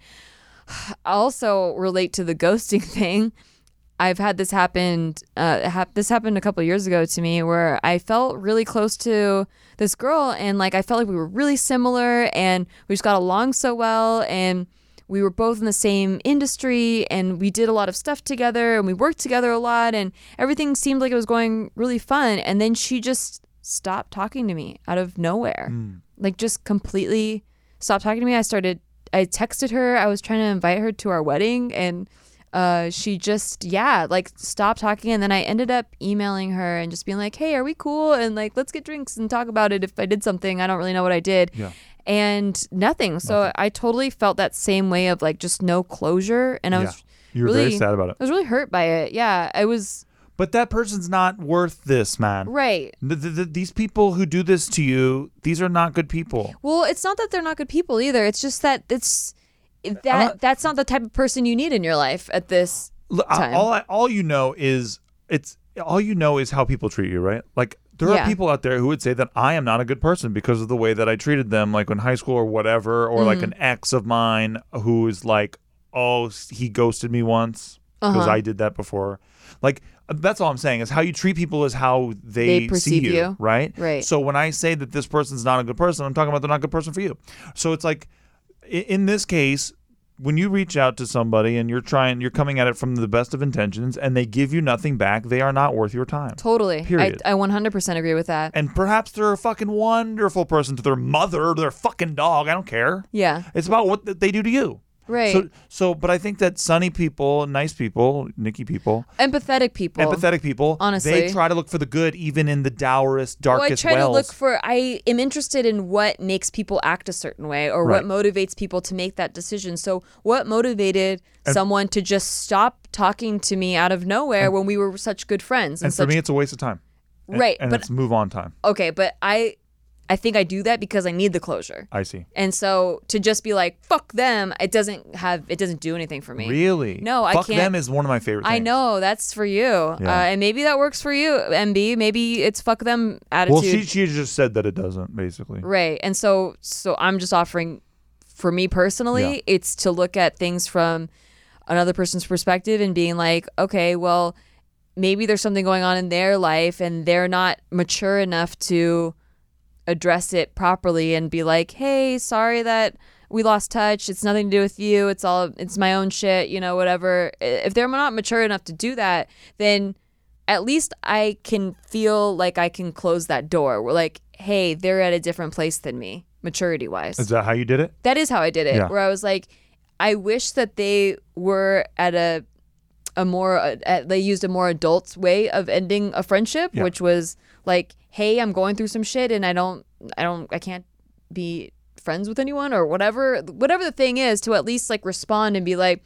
Speaker 3: I also relate to the ghosting thing. I've had this happen. Uh, ha- this happened a couple of years ago to me, where I felt really close to this girl, and like I felt like we were really similar, and we just got along so well, and we were both in the same industry, and we did a lot of stuff together, and we worked together a lot, and everything seemed like it was going really fun. And then she just stopped talking to me out of nowhere,
Speaker 2: Mm.
Speaker 3: like just completely stopped talking to me. I started. I texted her. I was trying to invite her to our wedding, and uh, she just, yeah, like stopped talking. And then I ended up emailing her and just being like, hey, are we cool? And like, let's get drinks and talk about it. If I did something, I don't really know what I did.
Speaker 2: Yeah.
Speaker 3: And nothing. So
Speaker 2: Nothing.
Speaker 3: I totally felt that same way of like just no closure. And I was
Speaker 2: You were
Speaker 3: really,
Speaker 2: very sad about it.
Speaker 3: I was really hurt by it. Yeah. I was,
Speaker 2: But that person's not worth this, man.
Speaker 3: right.
Speaker 2: Th- th- th- these people who do this to you, these are not good people.
Speaker 3: Well, it's not that they're not good people either. It's just that it's, that
Speaker 2: not-
Speaker 3: that's not the type of person you need in your life at this
Speaker 2: L- I-
Speaker 3: time.
Speaker 2: All I, all you know is it's all you know is how people treat you, right? Like there
Speaker 3: Yeah.
Speaker 2: are people out there who would say that I am not a good person because of the way that I treated them, like in high school or whatever, or
Speaker 3: Mm-hmm.
Speaker 2: like an ex of mine who is like, oh, he ghosted me once because
Speaker 3: Uh-huh.
Speaker 2: I did that before. Like that's all I'm saying is how you treat people is how they,
Speaker 3: They perceive
Speaker 2: see you,
Speaker 3: you.
Speaker 2: right?
Speaker 3: Right.
Speaker 2: So when I say that this person's not a good person, I'm talking about they're not a good person for you. So it's like i- in this case, when you reach out to somebody and you're trying, you're coming at it from the best of intentions and they give you nothing back, they are not worth your time.
Speaker 3: Totally.
Speaker 2: Period.
Speaker 3: I, I one hundred percent agree with that.
Speaker 2: And perhaps they're a fucking wonderful person to their mother, their fucking dog. I don't care.
Speaker 3: Yeah.
Speaker 2: It's about what th- they do to you.
Speaker 3: Right.
Speaker 2: So, so, but I think that sunny people, nice people, Nikki people,
Speaker 3: Empathetic people.
Speaker 2: empathetic people,
Speaker 3: honestly.
Speaker 2: they try to look for the good even in the dourest,
Speaker 3: Well, I
Speaker 2: darkest
Speaker 3: try
Speaker 2: wells.
Speaker 3: to look for, I am interested in what makes people act a certain way, or
Speaker 2: Right.
Speaker 3: what motivates people to make that decision. So what motivated someone to just stop talking to me out of nowhere when we were such good friends? And,
Speaker 2: and for
Speaker 3: such,
Speaker 2: me, it's a waste of time. And-
Speaker 3: Right,
Speaker 2: And
Speaker 3: but-
Speaker 2: it's move on time.
Speaker 3: okay, but I, I think I do that because I need the closure.
Speaker 2: I see.
Speaker 3: And so to just be like, fuck them, it doesn't have, it doesn't do anything for me.
Speaker 2: Really?
Speaker 3: No, I
Speaker 2: Fuck
Speaker 3: can't-
Speaker 2: them is one of my favorite things.
Speaker 3: I know that's for you, uh,
Speaker 2: Yeah.
Speaker 3: and maybe that works for you, M B. Maybe it's fuck them attitude,
Speaker 2: Well, she she just said that it doesn't, basically.
Speaker 3: right? And so, so I'm just offering, for me personally,
Speaker 2: Yeah.
Speaker 3: it's to look at things from another person's perspective and being like, okay, well, maybe there's something going on in their life, and they're not mature enough to address it properly and be like, hey, sorry that we lost touch. It's nothing to do with you. It's all, it's my own shit, you know, whatever. If they're not mature enough to do that, then at least I can feel like I can close that door. We're like, hey, they're at a different place than me, maturity wise.
Speaker 2: Is that how you did it?
Speaker 3: That is how I did it.
Speaker 2: Yeah.
Speaker 3: Where I was like, I wish that they were at a a more uh, at, they used a more adult way of ending a friendship,
Speaker 2: Yeah.
Speaker 3: which was like, hey, I'm going through some shit and I don't I don't I can't be friends with anyone or whatever whatever the thing is, to at least like respond and be like,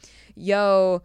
Speaker 3: yo,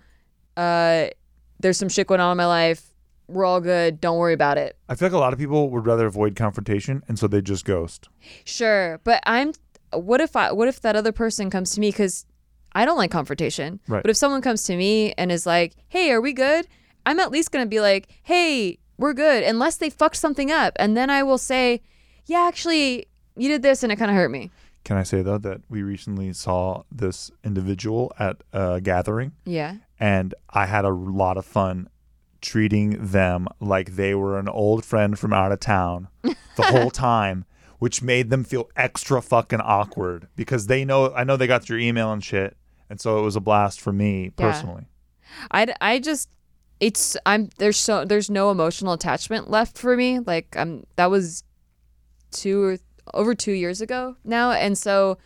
Speaker 3: uh there's some shit going on in my life. We're all good. Don't worry about it.
Speaker 2: I feel like a lot of people would rather avoid confrontation, and so they just ghost.
Speaker 3: Sure, but I'm. What if I? What if that other person comes to me, because I don't like confrontation.
Speaker 2: Right.
Speaker 3: But if someone comes to me and is like, "Hey, are we good?" I'm at least gonna be like, "Hey, we're good," unless they fucked something up, and then I will say, "Yeah, actually, you did this, and it kind of hurt me."
Speaker 2: Can I say, though, that we recently saw this individual at a gathering,
Speaker 3: Yeah.
Speaker 2: and I had a lot of fun treating them like they were an old friend from out of town the whole time, which made them feel extra fucking awkward because they know, I know they got your email and shit. And so it was a blast for me personally.
Speaker 3: I, I just it's I'm there's so there's no emotional attachment left for me. Like I'm that was two or over two years ago now, and so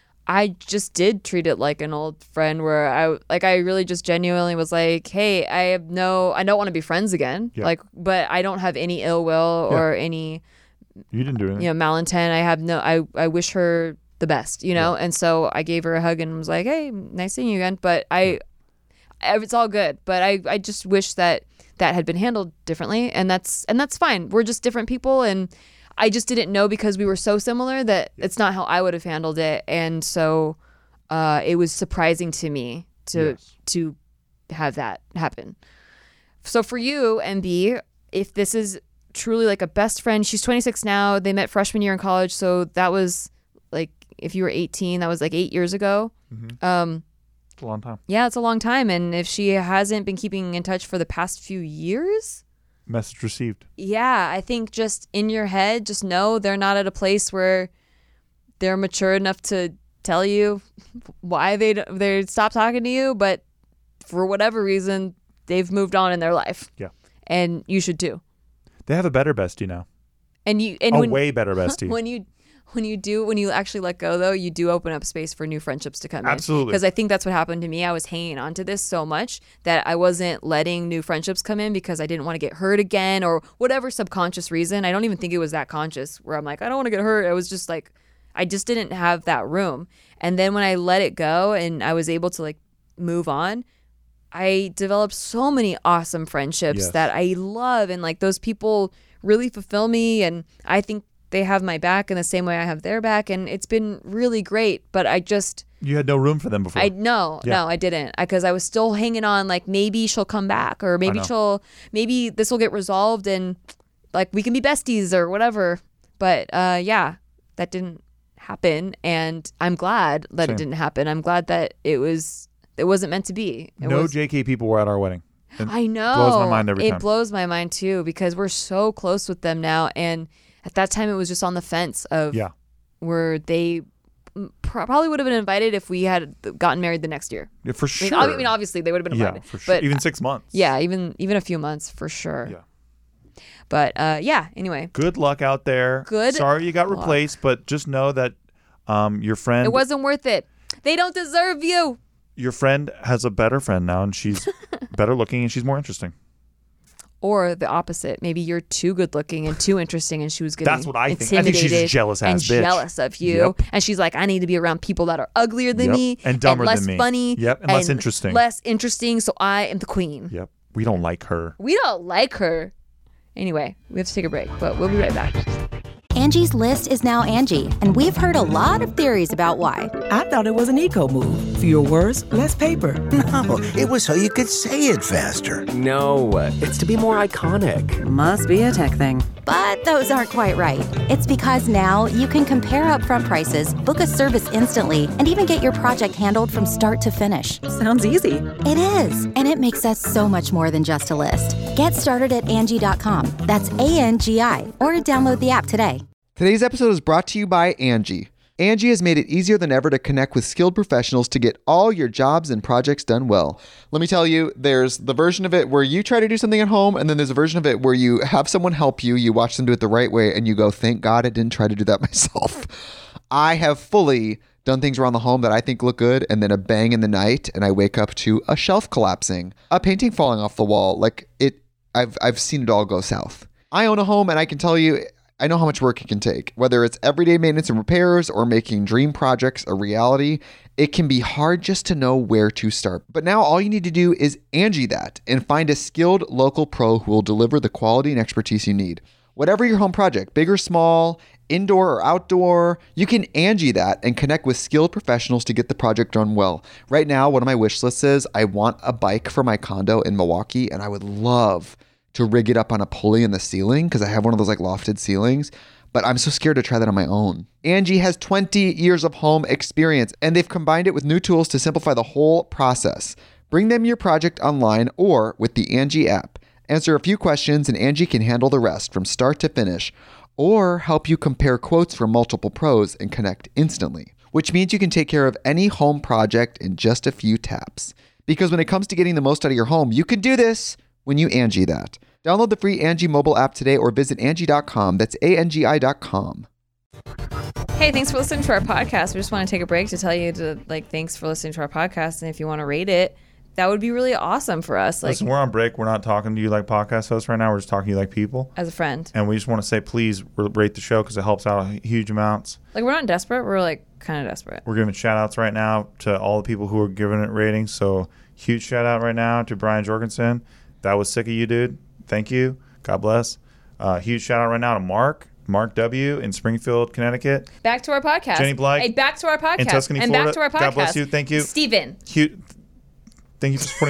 Speaker 3: I just did treat it like an old friend where I like I really just genuinely was like, hey, I have no I don't want to be friends again.
Speaker 2: Yeah.
Speaker 3: Like, but I don't have any ill will
Speaker 2: Yeah.
Speaker 3: or any
Speaker 2: You didn't do anything.
Speaker 3: you know malintent. I have no I I wish her the best, you know? And so I gave her a hug and was like, hey, nice seeing you again. But I, I it's all good. But I, I just wish that that had been handled differently. And that's, and that's fine. We're just different people. And I just didn't know because we were so similar that it's not how I would have handled it. And so uh, it was surprising to me to,
Speaker 2: Yes.
Speaker 3: to have that happen. So for you, M B, if this is truly like a best friend, she's twenty-six now. They met freshman year in college. So that was like, if you were eighteen, that was like eight years ago.
Speaker 2: Mhm.
Speaker 3: Um,
Speaker 2: It's a long time.
Speaker 3: yeah, it's a long time. And if she hasn't been keeping in touch for the past few years,
Speaker 2: Message received.
Speaker 3: yeah, I think just in your head, just know they're not at a place where they're mature enough to tell you why they they stopped talking to you. But for whatever reason, they've moved on in their life.
Speaker 2: Yeah.
Speaker 3: And you should too.
Speaker 2: They have a better bestie now.
Speaker 3: And you and
Speaker 2: A
Speaker 3: when,
Speaker 2: way better bestie.
Speaker 3: when you when you do when you actually let go though, you do open up space for new friendships to come in.
Speaker 2: Absolutely.
Speaker 3: Because I think that's what happened to me. I was hanging on to this so much that I wasn't letting new friendships come in because I didn't want to get hurt again or whatever subconscious reason. I don't even think it was that conscious where I'm like, I don't want to get hurt. I was just like, I just didn't have that room. And then when I let it go and I was able to like move on, I developed so many awesome friendships
Speaker 2: Yes.
Speaker 3: that I love. And like those people really fulfill me. And I think they have my back in the same way I have their back. And it's been really great. But I just,
Speaker 2: You had no room for them before.
Speaker 3: I no,
Speaker 2: Yeah.
Speaker 3: no, I didn't. Because I, I was still hanging on like maybe she'll come back or maybe
Speaker 2: know.
Speaker 3: she'll, maybe this will get resolved and like we can be besties or whatever. But uh, yeah, that didn't happen. And I'm glad that
Speaker 2: Same.
Speaker 3: it didn't happen. I'm glad that it was, it wasn't meant to be. It
Speaker 2: no
Speaker 3: was,
Speaker 2: J K people were at our wedding. It
Speaker 3: I know.
Speaker 2: blows my mind every
Speaker 3: it
Speaker 2: time.
Speaker 3: blows my mind too because we're so close with them now. And at that time, it was just on the fence of
Speaker 2: Yeah.
Speaker 3: where they m- pro- probably would have been invited if we had gotten married the next year.
Speaker 2: Yeah, for
Speaker 3: I
Speaker 2: sure.
Speaker 3: mean, ob- I mean, obviously they would have been
Speaker 2: yeah,
Speaker 3: invited,
Speaker 2: for sure.
Speaker 3: but
Speaker 2: Even six months.
Speaker 3: yeah, even even a few months for sure.
Speaker 2: Yeah.
Speaker 3: But uh, yeah. Anyway,
Speaker 2: Good luck out there.
Speaker 3: Good
Speaker 2: Sorry you got
Speaker 3: luck.
Speaker 2: replaced, but just know that um, your friend
Speaker 3: it wasn't worth it. They don't deserve you.
Speaker 2: your friend has a better friend now, and she's better looking and she's more interesting.
Speaker 3: Or the opposite. Maybe you're too good looking and too interesting, and she was getting
Speaker 2: That's what I think. I think she's a
Speaker 3: intimidated
Speaker 2: jealous
Speaker 3: and
Speaker 2: ass bitch.
Speaker 3: jealous of you.
Speaker 2: Yep.
Speaker 3: And she's like, I need to be around people that are uglier than
Speaker 2: Yep.
Speaker 3: me
Speaker 2: And dumber
Speaker 3: less
Speaker 2: than me.
Speaker 3: funny.
Speaker 2: Yep, and less interesting.
Speaker 3: Less interesting. So I am the queen.
Speaker 2: Yep. We don't like her.
Speaker 3: We don't like her. Anyway, we have to take a break, but we'll be right back.
Speaker 5: Angie's List is now Angie, and we've heard a lot of theories about why.
Speaker 6: I thought it was an eco move. Fewer words, less paper.
Speaker 7: No, it was so you could say it faster.
Speaker 8: No, it's to be more iconic.
Speaker 6: Must be a tech thing.
Speaker 5: But those aren't quite right. It's because now you can compare upfront prices, book a service instantly, and even get your project handled from start to finish.
Speaker 6: Sounds easy.
Speaker 5: It is, and it makes us so much more than just a list. Get started at Angie dot com. That's A N G I, or download the app today.
Speaker 1: Today's episode is brought to you by Angie. Angie has made it easier than ever to connect with skilled professionals to get all your jobs and projects done well. Let me tell you, there's the version of it where you try to do something at home, and then there's a version of it where you have someone help you, you watch them do it the right way, and you go, thank God I didn't try to do that myself. I have fully done things around the home that I think look good, and then a bang in the night, and I wake up to a shelf collapsing, a painting falling off the wall. Like it, I've I've seen it all go south. I own a home, and I can tell you, I know how much work it can take. Whether it's everyday maintenance and repairs or making dream projects a reality, it can be hard just to know where to start. But now all you need to do is Angie that and find a skilled local pro who will deliver the quality and expertise you need. Whatever your home project, big or small, indoor or outdoor, you can Angie that and connect with skilled professionals to get the project done well. Right now, one of my wish lists is I want a bike for my condo in Milwaukee, and I would love to rig it up on a pulley in the ceiling because I have one of those like lofted ceilings, but I'm so scared to try that on my own. Angie has twenty years of home experience, and they've combined it with new tools to simplify the whole process. Bring them your project online or with the Angie app. Answer a few questions and Angie can handle the rest from start to finish, or help you compare quotes from multiple pros and connect instantly, which means you can take care of any home project in just a few taps. Because when it comes to getting the most out of your home, you can do this when you Angie that. Download the free Angie mobile app today or visit Angie dot com. That's A N G I dot com.
Speaker 3: Hey, thanks for listening to our podcast. We just want to take a break to tell you to like, thanks for listening to our podcast. And if you want to rate it, that would be really awesome for us. Like,
Speaker 2: Listen, we're on break. We're not talking to you like podcast hosts right now. We're just talking to you like people.
Speaker 3: as a friend.
Speaker 2: And we just want to say, please rate the show because it helps out huge amounts.
Speaker 3: Like, we're not desperate. We're like kind of desperate.
Speaker 2: We're giving shout outs right now to all the people who are giving it ratings. So huge shout out right now to Brian Jorgensen. That was sick of you, dude. Thank you. God bless. Uh, huge shout out right now to Mark. Mark W. in Springfield, Connecticut.
Speaker 3: Back to our podcast.
Speaker 2: Jenny Blyke.
Speaker 3: Hey, back to our podcast.
Speaker 2: In Tuscany,
Speaker 3: and
Speaker 2: Florida.
Speaker 3: back to our podcast.
Speaker 2: God bless you. Thank you.
Speaker 3: Steven.
Speaker 2: Huge. Thank you for supporting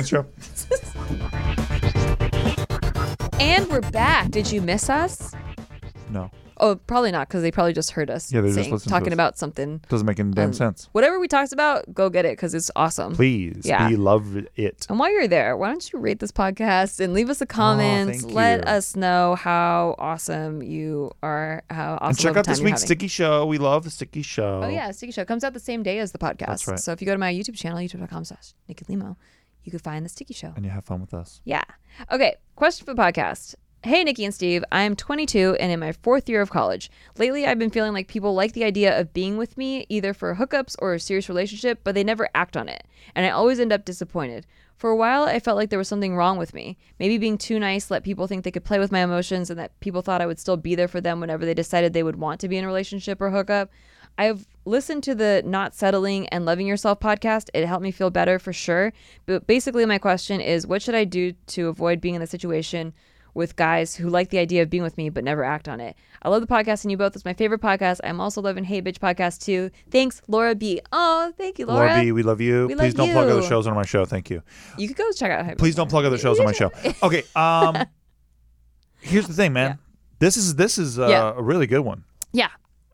Speaker 2: the show.
Speaker 3: And we're back. Did you miss us?
Speaker 2: No.
Speaker 3: Oh, probably not, because they probably just heard us
Speaker 2: Yeah, they just
Speaker 3: saying,
Speaker 2: listened to
Speaker 3: talking
Speaker 2: us.
Speaker 3: about something.
Speaker 2: Doesn't make any damn
Speaker 3: Um,
Speaker 2: sense.
Speaker 3: Whatever we talked about, go get it, because it's awesome.
Speaker 2: Please.
Speaker 3: Yeah.
Speaker 2: We love it.
Speaker 3: And while you're there, why don't you rate this podcast and leave us a comment?
Speaker 2: thank
Speaker 3: Let
Speaker 2: you.
Speaker 3: us know how awesome you are, how awesome
Speaker 2: And check
Speaker 3: of a
Speaker 2: out
Speaker 3: time
Speaker 2: this
Speaker 3: you're
Speaker 2: week's
Speaker 3: having.
Speaker 2: Sticky Show. We love the Sticky Show.
Speaker 3: Oh, yeah, Sticky Show comes out the same day as the podcast.
Speaker 2: That's right.
Speaker 3: So if you go to my YouTube channel, youtube.com slash Nikki Limo, you can find the Sticky Show.
Speaker 2: And you have fun with us.
Speaker 3: Yeah. Okay. Question for the podcast. Hey, Nikki and Steve. I am twenty-two and in my fourth year of college. Lately, I've been feeling like people like the idea of being with me, either for hookups or a serious relationship, but they never act on it. And I always end up disappointed. For a while, I felt like there was something wrong with me. Maybe being too nice let people think they could play with my emotions and that people thought I would still be there for them whenever they decided they would want to be in a relationship or hookup. I've listened to the Not Settling and Loving Yourself podcast. It helped me feel better for sure. But basically, my question is, what should I do to avoid being in a situation with guys who like the idea of being with me but never act on it? I love the podcast and you both. It's my favorite podcast. I'm also loving Hey Bitch podcast too. Thanks, Laura B. Oh, thank you, Laura.
Speaker 2: Laura B, we love you.
Speaker 3: We
Speaker 2: Please
Speaker 3: love
Speaker 2: don't plug
Speaker 3: you.
Speaker 2: other shows on my show. Thank you.
Speaker 3: You could go check out Hey
Speaker 2: Please
Speaker 3: Bitch.
Speaker 2: don't plug other shows on my show. Okay. Um, here's the thing, man.
Speaker 3: Yeah.
Speaker 2: This is this is uh,
Speaker 3: Yeah.
Speaker 2: a really good one.
Speaker 3: Yeah.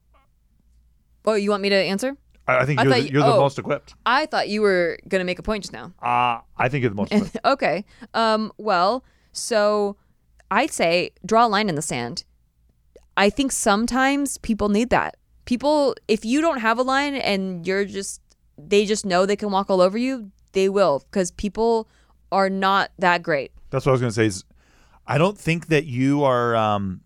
Speaker 3: Oh, you want me to answer?
Speaker 2: I, I think
Speaker 3: I
Speaker 2: you're,
Speaker 3: thought
Speaker 2: the,
Speaker 3: you-
Speaker 2: you're the
Speaker 3: oh.
Speaker 2: most equipped.
Speaker 3: I thought you were going to make a point just now.
Speaker 2: Uh, I think you're the most equipped.
Speaker 3: Okay. Um, well, so I'd say draw a line in the sand. I think sometimes people need that. People, if you don't have a line and you're just, they just know they can walk all over you, they will, because people are not that great.
Speaker 2: That's what I was going to say is I don't think that you are um,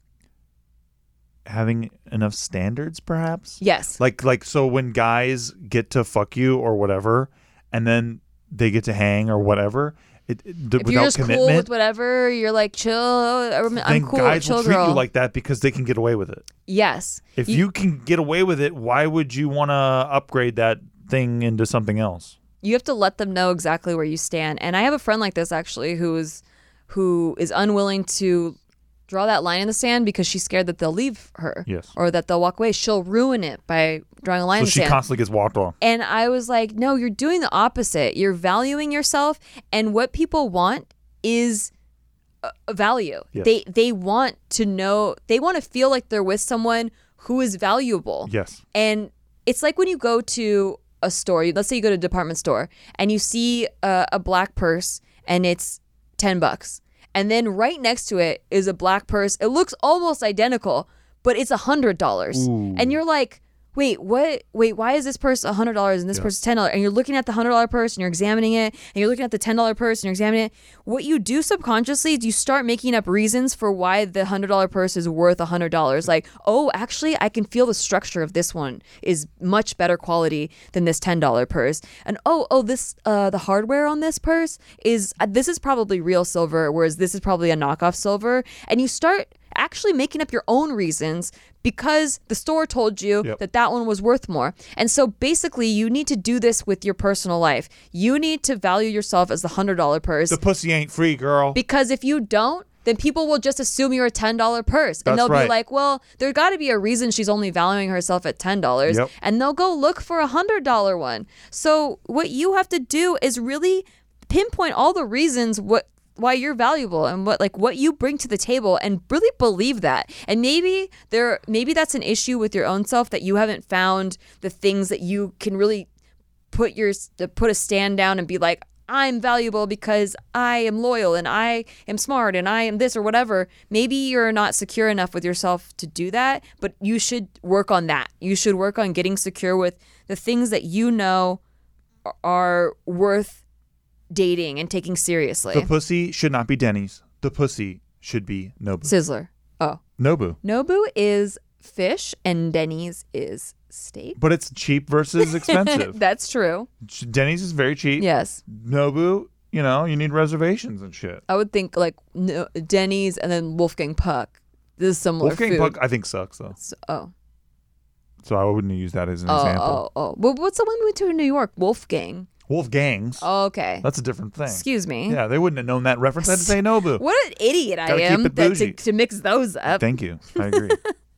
Speaker 2: having enough standards, perhaps.
Speaker 3: Yes.
Speaker 2: Like, like so when guys get to fuck you or whatever, and then they get to hang or whatever, it, it,
Speaker 3: If
Speaker 2: without
Speaker 3: you're just
Speaker 2: commitment,
Speaker 3: cool with whatever, you're like, chill, I'm
Speaker 2: then
Speaker 3: cool,
Speaker 2: guys
Speaker 3: chill
Speaker 2: will treat
Speaker 3: girl.
Speaker 2: you like that because they can get away with it.
Speaker 3: Yes.
Speaker 2: If you, can get away with it, why would you want to upgrade that thing into something else?
Speaker 3: You have to let them know exactly where you stand. And I have a friend like this actually who is who is unwilling to draw that line in the sand because she's scared that they'll leave her.
Speaker 2: Yes.
Speaker 3: Or that they'll walk away. She'll ruin it by drawing a line
Speaker 2: So
Speaker 3: in the
Speaker 2: she
Speaker 3: sand.
Speaker 2: constantly gets walked on.
Speaker 3: And I was like, no, you're doing the opposite. You're valuing yourself, and what people want is a value.
Speaker 2: Yes.
Speaker 3: They they want to know, they want to feel like they're with someone who is valuable.
Speaker 2: Yes.
Speaker 3: And it's like when you go to a store, let's say you go to a department store and you see a, a black purse and it's ten bucks. And then right next to it is a black purse. It looks almost identical, but it's a hundred dollars. And you're like, wait, what? Wait, why is this purse a hundred dollars and this
Speaker 2: Yeah.
Speaker 3: purse is ten dollars? And you're looking at the hundred dollar purse and you're examining it, and you're looking at the ten dollar purse and you're examining it. What you do subconsciously is you start making up reasons for why the hundred dollar purse is worth a hundred dollars. Like, oh, actually, I can feel the structure of this one is much better quality than this ten dollar purse. And oh, oh, this uh, the hardware on this purse is uh, this is probably real silver, whereas this is probably a knockoff silver. And you start actually making up your own reasons because the store told you
Speaker 2: Yep.
Speaker 3: that that one was worth more. And so basically you need to do this with your personal life. You need to value yourself as the one hundred dollar purse,
Speaker 2: The pussy ain't free, girl.
Speaker 3: because if you don't, then people will just assume you're a ten dollar purse. And
Speaker 2: That's
Speaker 3: they'll
Speaker 2: right.
Speaker 3: be like, well, there got to be a reason she's only valuing herself at ten dollars.
Speaker 2: Yep.
Speaker 3: And they'll go look for a one hundred dollar one. So what you have to do is really pinpoint all the reasons what why you're valuable and what like what you bring to the table, and really believe that. And maybe there maybe that's an issue with your own self, that you haven't found the things that you can really put your put a stand down and be like, I'm valuable because I am loyal and I am smart and I am this or whatever. Maybe you're not secure enough with yourself to do that, but you should work on that. You should work on getting secure with the things that you know are worth dating and taking seriously.
Speaker 2: The pussy should not be Denny's. The pussy should be Nobu.
Speaker 3: Sizzler. Oh.
Speaker 2: Nobu.
Speaker 3: Nobu is fish and Denny's is steak.
Speaker 2: But it's cheap versus expensive.
Speaker 3: That's true.
Speaker 2: Denny's is very cheap.
Speaker 3: Yes.
Speaker 2: Nobu, you know, you need reservations and shit.
Speaker 3: I would think like no, Denny's and then Wolfgang Puck. This is similar
Speaker 2: Wolfgang
Speaker 3: food.
Speaker 2: Puck, I think, sucks, though.
Speaker 3: So- oh.
Speaker 2: So I wouldn't use that as an
Speaker 3: Oh,
Speaker 2: example.
Speaker 3: oh, oh. Well, what's the one we went to in New York? Wolfgang.
Speaker 2: Wolfgangs.
Speaker 3: Oh, okay.
Speaker 2: That's a different thing.
Speaker 3: Excuse me.
Speaker 2: Yeah, they wouldn't have known that reference. I had to say Nobu.
Speaker 3: What an idiot I
Speaker 2: Gotta keep
Speaker 3: am
Speaker 2: it
Speaker 3: that to,
Speaker 2: bougie.
Speaker 3: to mix those up.
Speaker 2: Thank you. I agree.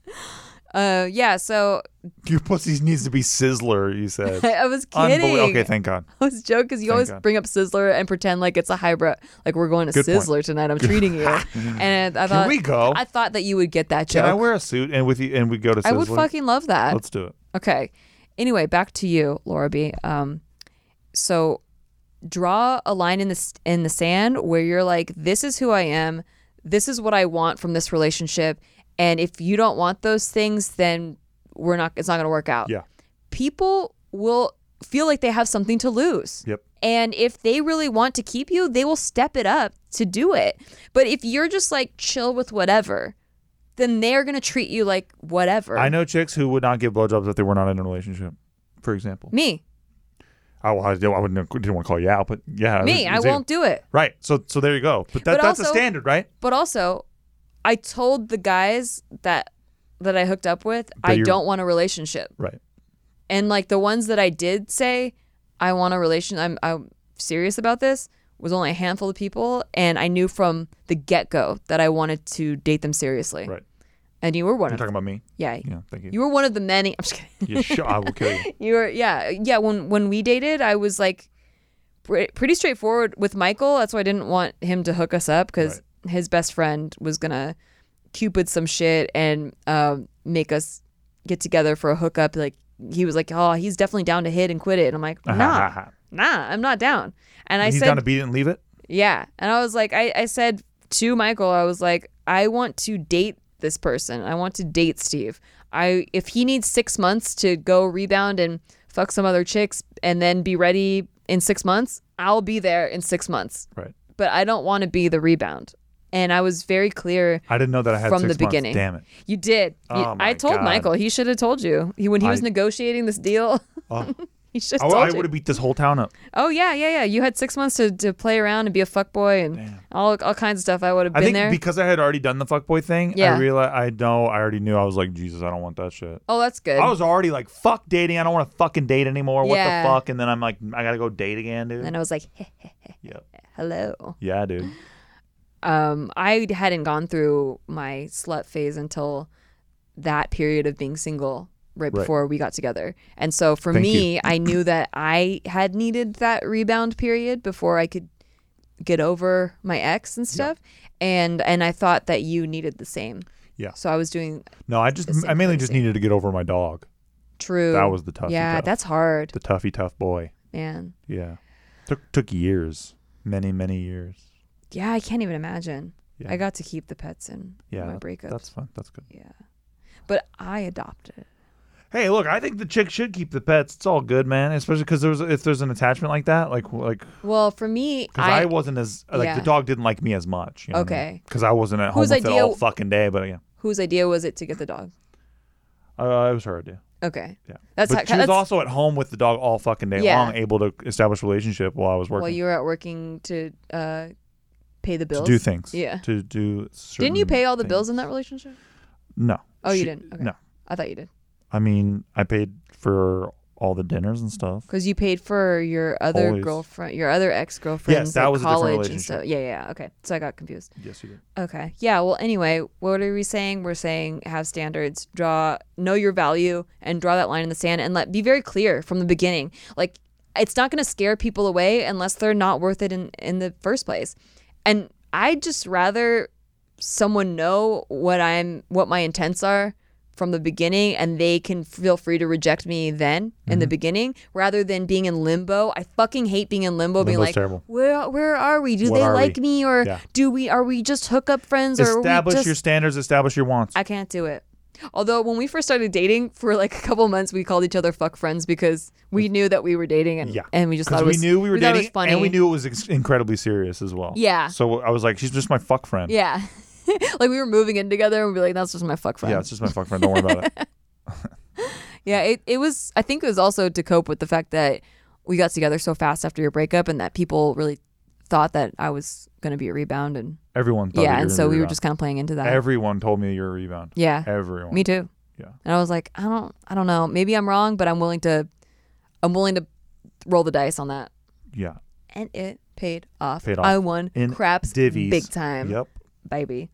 Speaker 3: Uh, yeah. So
Speaker 2: Your pussy needs to be Sizzler, you said.
Speaker 3: I was kidding.
Speaker 2: Unbelie- okay, thank God.
Speaker 3: I was joking because you
Speaker 2: Thank
Speaker 3: always
Speaker 2: God.
Speaker 3: bring up Sizzler and pretend like it's a highbrow, like we're going to
Speaker 2: Good point.
Speaker 3: Sizzler tonight. I'm treating you, and I thought
Speaker 2: we go?
Speaker 3: I thought that you would get that joke.
Speaker 2: Can I wear a suit and with you and we go to Sizzler?
Speaker 3: I would fucking love that.
Speaker 2: Let's do it.
Speaker 3: Okay. Anyway, back to you, Laura B. Um, so draw a line in the s- in the sand where you're like, this is who I am. This is what I want from this relationship. And if you don't want those things, then we're not. It's not going to work out.
Speaker 2: Yeah.
Speaker 3: People will feel like they have something to lose.
Speaker 2: Yep.
Speaker 3: And if they really want to keep you, they will step it up to do it. But if you're just like chill with whatever, then they're going to treat you like whatever.
Speaker 2: I know chicks who would not give blowjobs if they were not in a relationship, for example.
Speaker 3: Me.
Speaker 2: I, well, I didn't I wouldn't- didn't want to call you out, but yeah.
Speaker 3: Me.
Speaker 2: it
Speaker 3: I
Speaker 2: was-
Speaker 3: won't do it.
Speaker 2: Right. So so there you go. But, that,
Speaker 3: But
Speaker 2: that's a
Speaker 3: also-
Speaker 2: standard, right?
Speaker 3: But also, I told the guys that that I hooked up with, I
Speaker 2: you're-
Speaker 3: don't want a relationship.
Speaker 2: Right.
Speaker 3: And like the ones that I did say, I want a relation. I'm I'm serious about this. Was only a handful of people, and I knew from the get go that I wanted to date them seriously.
Speaker 2: Right.
Speaker 3: And you were one
Speaker 2: You're
Speaker 3: of
Speaker 2: talking
Speaker 3: them.
Speaker 2: about me?
Speaker 3: Yeah.
Speaker 2: Yeah, thank you.
Speaker 3: You were one of the many. I'm just kidding.
Speaker 2: Yeah, sure, I will kill you.
Speaker 3: You were, yeah, yeah. When when we dated, I was like pre- pretty straightforward with Michael. That's why I didn't want him to hook us up because his best friend was gonna cupid some shit and um, make us get together for a hookup. Like he was like, oh, he's definitely down to hit and quit it. And I'm like, nah, nah, I'm not down. And I
Speaker 2: He's
Speaker 3: said,
Speaker 2: down to beat it and leave it?
Speaker 3: yeah. And I was like, I, I said to Michael, I was like, I want to date this person. I want to date Steve. I if he needs six months to go rebound and fuck some other chicks and then be ready in six months, I'll be there in six months.
Speaker 2: Right.
Speaker 3: But I don't want to be the rebound. And I was very clear
Speaker 2: I didn't know that I had
Speaker 3: from
Speaker 2: six
Speaker 3: the
Speaker 2: months.
Speaker 3: beginning.
Speaker 2: Damn it.
Speaker 3: You did. You-
Speaker 2: Oh, my
Speaker 3: I told
Speaker 2: God.
Speaker 3: Michael. He should have told you. He when he was
Speaker 2: I-
Speaker 3: negotiating this deal.
Speaker 2: Oh.
Speaker 3: He should
Speaker 2: I,
Speaker 3: have told
Speaker 2: I
Speaker 3: you.
Speaker 2: would have beat this whole town up.
Speaker 3: Oh yeah, yeah, yeah. You had six months to, to play around and be a fuckboy and all all kinds of stuff. I would have
Speaker 2: I
Speaker 3: been
Speaker 2: think
Speaker 3: there.
Speaker 2: because I had already done the fuckboy thing,
Speaker 3: Yeah.
Speaker 2: I realized I know I already knew. I was like, Jesus, I don't want that shit.
Speaker 3: Oh, that's good.
Speaker 2: I was already like, fuck dating. I don't want to fucking date anymore. What
Speaker 3: Yeah.
Speaker 2: the fuck? And then I'm like, I gotta go date again, dude.
Speaker 3: And I was like,
Speaker 2: Yep.
Speaker 3: hello.
Speaker 2: Yeah, dude.
Speaker 3: Um, I hadn't gone through my slut phase until that period of being single right
Speaker 2: Right.
Speaker 3: before we got together. And so for
Speaker 2: Thank
Speaker 3: me,
Speaker 2: you.
Speaker 3: I knew that I had needed that rebound period before I could get over my ex and stuff. And and I thought that you needed the same.
Speaker 2: Yeah.
Speaker 3: So I was doing
Speaker 2: No, I just, I mainly just needed to get over my dog.
Speaker 3: true.
Speaker 2: That was the toughy
Speaker 3: Yeah,
Speaker 2: tough.
Speaker 3: that's hard,
Speaker 2: The toughy tough boy.
Speaker 3: man.
Speaker 2: Yeah. Took took years, many many years.
Speaker 3: Yeah, I can't even imagine.
Speaker 2: Yeah.
Speaker 3: I got to keep the pets in
Speaker 2: Yeah,
Speaker 3: my
Speaker 2: that-
Speaker 3: breakup.
Speaker 2: that's fun. That's good.
Speaker 3: Yeah, but I adopted.
Speaker 2: Hey, look, I think the chick should keep the pets. It's all good, man. Especially because there's if there's an attachment like that, like like
Speaker 3: Well, for me,
Speaker 2: because I, wasn't as like
Speaker 3: yeah.
Speaker 2: the dog didn't like me as much. You know
Speaker 3: Okay.
Speaker 2: Because I wasn't at home
Speaker 3: Whose
Speaker 2: with it
Speaker 3: idea-
Speaker 2: all fucking day, but yeah,
Speaker 3: Whose idea was it to get the dog?
Speaker 2: uh, it was her idea.
Speaker 3: Okay.
Speaker 2: Yeah.
Speaker 3: That's
Speaker 2: but
Speaker 3: how-
Speaker 2: she was
Speaker 3: that's-
Speaker 2: also at home with the dog all fucking day
Speaker 3: Yeah.
Speaker 2: long, able to establish a relationship while I was working.
Speaker 3: Well, you were out working to uh, pay the
Speaker 2: to
Speaker 3: bills.
Speaker 2: do things.
Speaker 3: Yeah.
Speaker 2: To do.
Speaker 3: Didn't you
Speaker 2: certain
Speaker 3: pay all the
Speaker 2: things.
Speaker 3: bills in that relationship?
Speaker 2: No.
Speaker 3: Oh, you
Speaker 2: She-
Speaker 3: didn't. Okay.
Speaker 2: No.
Speaker 3: I thought you did.
Speaker 2: I mean, I paid for all the dinners and stuff.
Speaker 3: Because you paid for your other
Speaker 2: Always.
Speaker 3: girlfriend, your other ex girlfriend's
Speaker 2: Yes, that
Speaker 3: like,
Speaker 2: was a different
Speaker 3: college and
Speaker 2: relationship.
Speaker 3: stuff. Yeah, yeah, yeah. Okay. So I got confused.
Speaker 2: Yes, you did.
Speaker 3: Okay. Yeah. Well, anyway, what are we saying? We're saying have standards, draw, know your value, and draw that line in the sand, and let be very clear from the beginning. Like, it's not going to scare people away unless they're not worth it in in the first place. And I'd just rather someone know what I'm, what my intents are from the beginning, and they can feel free to reject me then in the beginning, rather than being in limbo. I fucking hate being in limbo, being
Speaker 2: Limbo's
Speaker 3: like,
Speaker 2: terrible.
Speaker 3: where where are we? Do
Speaker 2: What
Speaker 3: they
Speaker 2: are
Speaker 3: like
Speaker 2: we?
Speaker 3: me, or
Speaker 2: Yeah.
Speaker 3: do we? Are we just hookup friends, or are we
Speaker 2: Establish
Speaker 3: just...
Speaker 2: your standards. Establish your wants.
Speaker 3: I can't do it. Although when we first started dating for like a couple months, we called each other fuck friends because we knew that we were dating, and
Speaker 2: Yeah,
Speaker 3: and we just
Speaker 2: because
Speaker 3: thought it was
Speaker 2: we knew we were
Speaker 3: thought it
Speaker 2: dating,
Speaker 3: was funny.
Speaker 2: and we knew it was ex- incredibly serious as well.
Speaker 3: Yeah.
Speaker 2: So I was like, she's just my fuck friend.
Speaker 3: Yeah. Like we were moving in together, and we'd be like, that's just my fuck friend.
Speaker 2: Yeah, it's just my fuck friend. Don't worry about it.
Speaker 3: Yeah, it, it was, I think it was also to cope with the fact that we got together so fast after your breakup, and that people really thought that I was going to be a rebound. And
Speaker 2: Everyone thought that
Speaker 3: yeah,
Speaker 2: you
Speaker 3: and
Speaker 2: were
Speaker 3: so
Speaker 2: a
Speaker 3: we were
Speaker 2: rebound.
Speaker 3: just kind of playing into that.
Speaker 2: Everyone told me you're a rebound.
Speaker 3: Yeah.
Speaker 2: Everyone.
Speaker 3: Me too.
Speaker 2: Yeah.
Speaker 3: And I was like, I don't, I don't know. Maybe I'm wrong, but I'm willing to, I'm willing to roll the dice on that.
Speaker 2: Yeah.
Speaker 3: And it paid off.
Speaker 2: Paid off.
Speaker 3: I won
Speaker 2: In
Speaker 3: craps
Speaker 2: divvies.
Speaker 3: big time.
Speaker 2: Yep.
Speaker 3: Baby.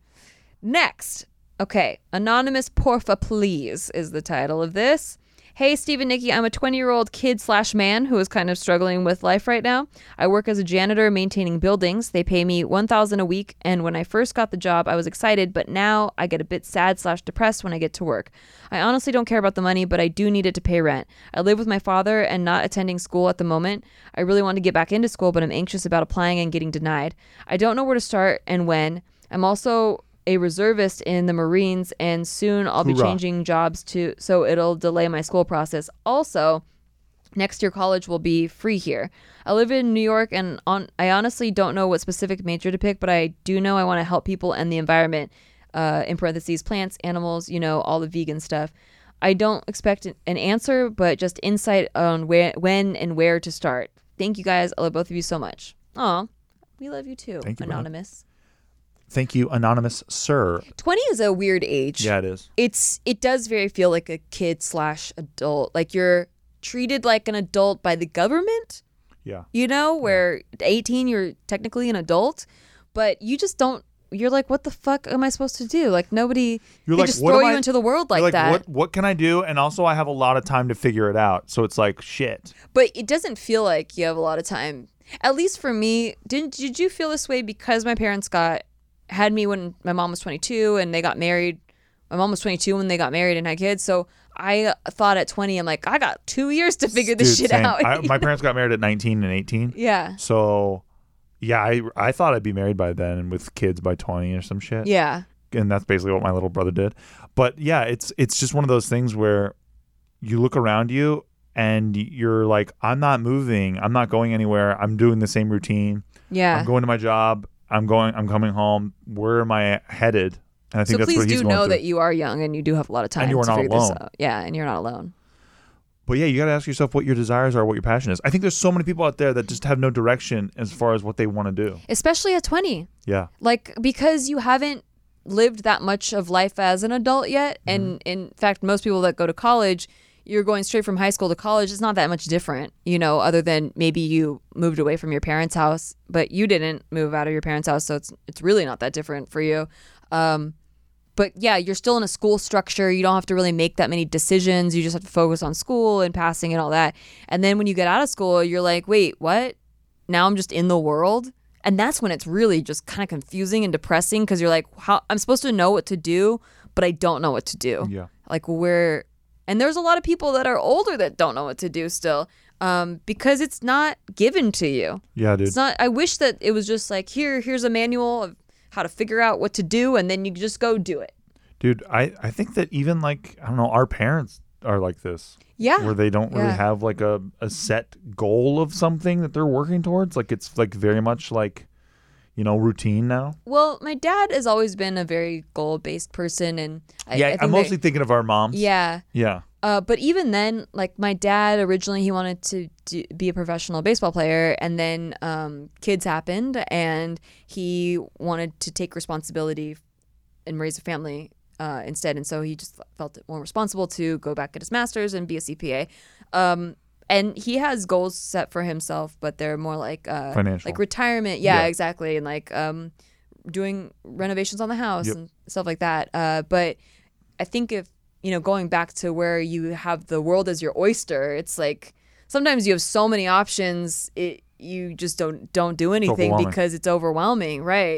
Speaker 3: Next. Okay. Anonymous Porfa Please is the title of this. Hey, Steve and Nikki, I'm a twenty-year-old kid slash man who is kind of struggling with life right now. I work as a janitor maintaining buildings. They pay me one thousand dollars a week, and when I first got the job, I was excited, but now I get a bit sad slash depressed when I get to work. I honestly don't care about the money, but I do need it to pay rent. I live with my father and not attending school at the moment. I really want to get back into school, but I'm anxious about applying and getting denied. I don't know where to start and when. I'm also a reservist in the Marines, and soon I'll be
Speaker 2: Hoorah.
Speaker 3: changing jobs too, so it'll delay my school process. Also, next year college will be free here. I live in New York, and on I honestly don't know what specific major to pick, but I do know I want to help people and the environment, uh, in parentheses, plants, animals, you know, all the vegan stuff. I don't expect an answer, but just insight on where, when and where to start. Thank you guys. I love both of you so much. Aw, we love you too,
Speaker 2: Thank you,
Speaker 3: Anonymous.
Speaker 2: Thank you, Anonymous Sir.
Speaker 3: twenty is a weird age.
Speaker 2: Yeah, it is.
Speaker 3: It's it does very feel like a kid slash adult. Like you're treated like an adult by the government.
Speaker 2: Yeah.
Speaker 3: You know, where at eighteen you're technically an adult, but you just don't. You're like, what the fuck am I supposed to do? Like nobody.
Speaker 2: You're
Speaker 3: they
Speaker 2: like,
Speaker 3: just
Speaker 2: what
Speaker 3: throw
Speaker 2: am
Speaker 3: you
Speaker 2: I-
Speaker 3: into the world like,
Speaker 2: You're like
Speaker 3: that.
Speaker 2: What what can I do? And also, I have a lot of time to figure it out. So it's like shit.
Speaker 3: But it doesn't feel like you have a lot of time. At least for me, didn't did you feel this way because my parents got had me when my mom was twenty-two and they got married. My mom was twenty-two when they got married and had kids. So I thought at twenty, I'm like, I got two years to figure this
Speaker 2: Dude,
Speaker 3: shit
Speaker 2: same.
Speaker 3: out.
Speaker 2: I, my parents got married at nineteen and eighteen.
Speaker 3: Yeah.
Speaker 2: So, yeah, I I thought I'd be married by then and with kids by twenty or some shit.
Speaker 3: Yeah.
Speaker 2: And that's basically what my little brother did. But yeah, it's it's just one of those things where you look around you and you're like, I'm not moving. I'm not going anywhere. I'm doing the same routine.
Speaker 3: Yeah.
Speaker 2: I'm going to my job. I'm going. I'm coming home. Where am I headed? And I think
Speaker 3: So
Speaker 2: that's
Speaker 3: please
Speaker 2: what he's
Speaker 3: do
Speaker 2: going
Speaker 3: know
Speaker 2: through.
Speaker 3: that you are young and you do have a lot of time
Speaker 2: And you are
Speaker 3: to
Speaker 2: not
Speaker 3: figure
Speaker 2: alone.
Speaker 3: this out. Yeah, and you're not alone.
Speaker 2: But yeah, you got to ask yourself what your desires are, what your passion is. I think there's so many people out there that just have no direction as far as what they want to do.
Speaker 3: Especially at twenty.
Speaker 2: Yeah.
Speaker 3: Like, because you haven't lived that much of life as an adult yet.
Speaker 2: Mm-hmm.
Speaker 3: And in fact, most people that go to college, you're going straight from high school to college. It's not that much different, you know, other than maybe you moved away from your parents' house, but you didn't move out of your parents' house. So it's it's really not that different for you. Um, but yeah, you're still in a school structure. You don't have to really make that many decisions. You just have to focus on school and passing and all that. And then when you get out of school, you're like, wait, what? Now I'm just in the world? And that's when it's really just kind of confusing and depressing because you're like, how I'm supposed to know what to do, but I don't know what to do.
Speaker 2: Yeah.
Speaker 3: Like where, and there's a lot of people that are older that don't know what to do still, um, because it's not given to you.
Speaker 2: Yeah, dude.
Speaker 3: It's not. I wish that it was just like here, here's a manual of how to figure out what to do, and then you just go do it.
Speaker 2: Dude, I, I think that even like, I don't know, our parents are like this.
Speaker 3: Yeah.
Speaker 2: Where they don't really
Speaker 3: Yeah.
Speaker 2: have like a, a set goal of something that they're working towards. Like it's like very much like, you know, routine now.
Speaker 3: Well, my dad has always been a very goal-based person, and I,
Speaker 2: yeah,
Speaker 3: I think
Speaker 2: I'm mostly
Speaker 3: that-
Speaker 2: thinking of our moms.
Speaker 3: Yeah.
Speaker 2: Yeah.
Speaker 3: Uh, but even then, like my dad originally, he wanted to do, be a professional baseball player, and then um, kids happened, and he wanted to take responsibility and raise a family uh, instead. And so he just felt it more responsible to go back get his master's and be a C P A. Um, and he has goals set for himself, but they're more like uh,
Speaker 2: Financial.
Speaker 3: like retirement. Yeah,
Speaker 2: Yeah.
Speaker 3: exactly, and like um, doing renovations on the house
Speaker 2: Yep.
Speaker 3: and stuff like that. Uh, but I think if you know, going back to where you have the world as your oyster, it's like sometimes you have so many options, it you just don't don't do anything
Speaker 2: overwhelming.
Speaker 3: because it's overwhelming, right?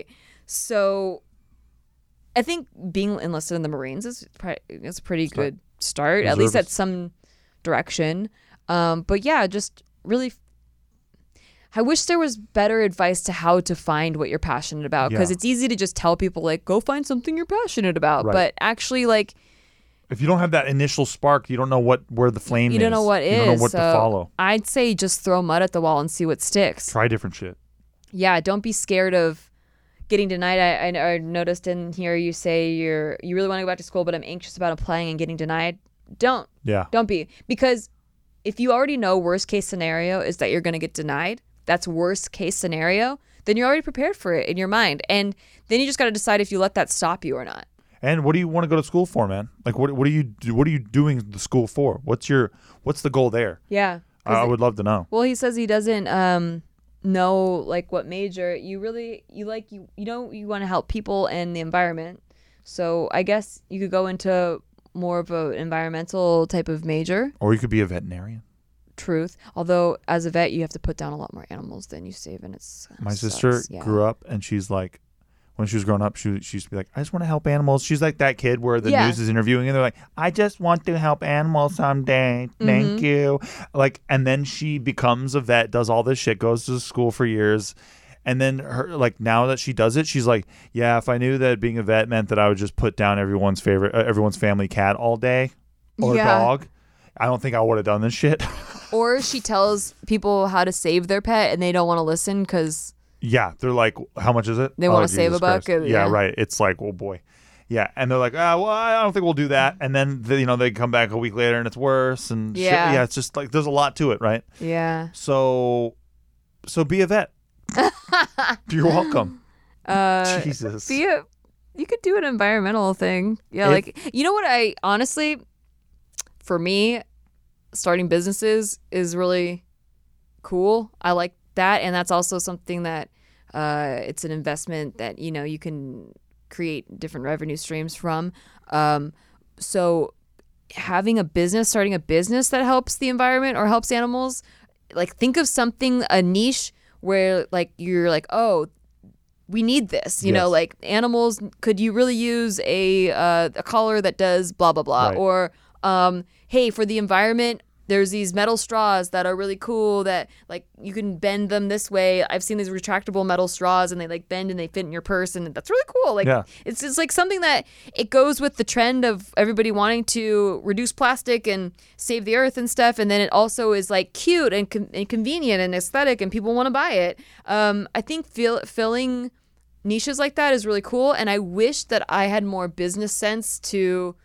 Speaker 3: So I think being enlisted in the Marines is pri- is a pretty
Speaker 2: Start.
Speaker 3: good start, at least at
Speaker 2: Reservist.
Speaker 3: some direction. Um, but yeah, just really. I wish there was better advice to how to find what you're passionate about, because
Speaker 2: Yeah.
Speaker 3: it's easy to just tell people like go find something you're passionate about,
Speaker 2: Right.
Speaker 3: but actually like
Speaker 2: If you don't have that initial spark, you don't know what where the flame
Speaker 3: you
Speaker 2: is.
Speaker 3: don't know what
Speaker 2: you
Speaker 3: is.
Speaker 2: don't know what
Speaker 3: so
Speaker 2: to follow.
Speaker 3: I'd say just throw mud at the wall and see what sticks.
Speaker 2: Try different shit.
Speaker 3: Yeah, don't be scared of getting denied. I, I, I noticed in here you say you're you really want to go back to school, but I'm anxious about applying and getting denied. Don't.
Speaker 2: Yeah.
Speaker 3: Don't be. Because if you already know worst case scenario is that you're going to get denied, that's worst case scenario, then you're already prepared for it in your mind. And then you just got to decide if you let that stop you or not.
Speaker 2: And what do you want to go to school for, man? Like, what what do you do? What are you doing the school for? What's your what's the goal there?
Speaker 3: Yeah.
Speaker 2: I, I would love to know.
Speaker 3: Well, he says he doesn't um know like what major. You really you like you you know you want to help people and the environment. So I guess you could go into more of an environmental type of major.
Speaker 2: Or you could be a veterinarian.
Speaker 3: Truth. Although as a vet, you have to put down a lot more animals than you save, and it's
Speaker 2: My
Speaker 3: sucks.
Speaker 2: sister
Speaker 3: Yeah.
Speaker 2: grew up, and she's like, when she was growing up, she, she used to be like, I just want to help animals. She's like that kid where the
Speaker 3: Yeah.
Speaker 2: news is interviewing, and they're like, I just want to help animals someday. Thank
Speaker 3: Mm-hmm.
Speaker 2: you. Like, and then she becomes a vet, does all this shit, goes to school for years. And then her, like, now that she does it, she's like, yeah, if I knew that being a vet meant that I would just put down everyone's favorite, uh, everyone's family cat all day or
Speaker 3: Yeah.
Speaker 2: dog, I don't think I would have done this shit.
Speaker 3: Or she tells people how to save their pet, and they don't want to listen because
Speaker 2: Yeah, they're like, how much is it?
Speaker 3: They wanna save
Speaker 2: Jesus
Speaker 3: a buck,
Speaker 2: Christ.
Speaker 3: and-
Speaker 2: Yeah,
Speaker 3: yeah.
Speaker 2: right. It's like, oh boy. Yeah, and they're like, ah, well, I don't think we'll do that. And then, they, you know, they come back a week later and it's worse. And shit.
Speaker 3: Yeah.
Speaker 2: yeah, it's just like, there's a lot to it, right?
Speaker 3: yeah.
Speaker 2: So, so be a vet. You're welcome.
Speaker 3: Uh,
Speaker 2: Jesus.
Speaker 3: Be a, you could do an environmental thing. Yeah,
Speaker 2: If-
Speaker 3: like you know what I honestly, for me, starting businesses is really cool. I like that, and that's also something that uh, it's an investment that you know you can create different revenue streams from. Um, so having a business, starting a business that helps the environment or helps animals, like think of something, a niche where like you're like, oh, we need this, you know,
Speaker 2: Yes.
Speaker 3: like animals, could you really use a uh, a collar that does blah, blah, blah.
Speaker 2: Right.
Speaker 3: Or, um, hey, for the environment, there's these metal straws that are really cool that like you can bend them this way. I've seen these retractable metal straws and they like bend and they fit in your purse, and that's really cool. Like
Speaker 2: Yeah.
Speaker 3: it's just like something that it goes with the trend of everybody wanting to reduce plastic and save the earth and stuff. And then it also is like cute and, con- and convenient and aesthetic and people want to buy it. Um, I think fill- filling niches like that is really cool. And I wish that I had more business sense to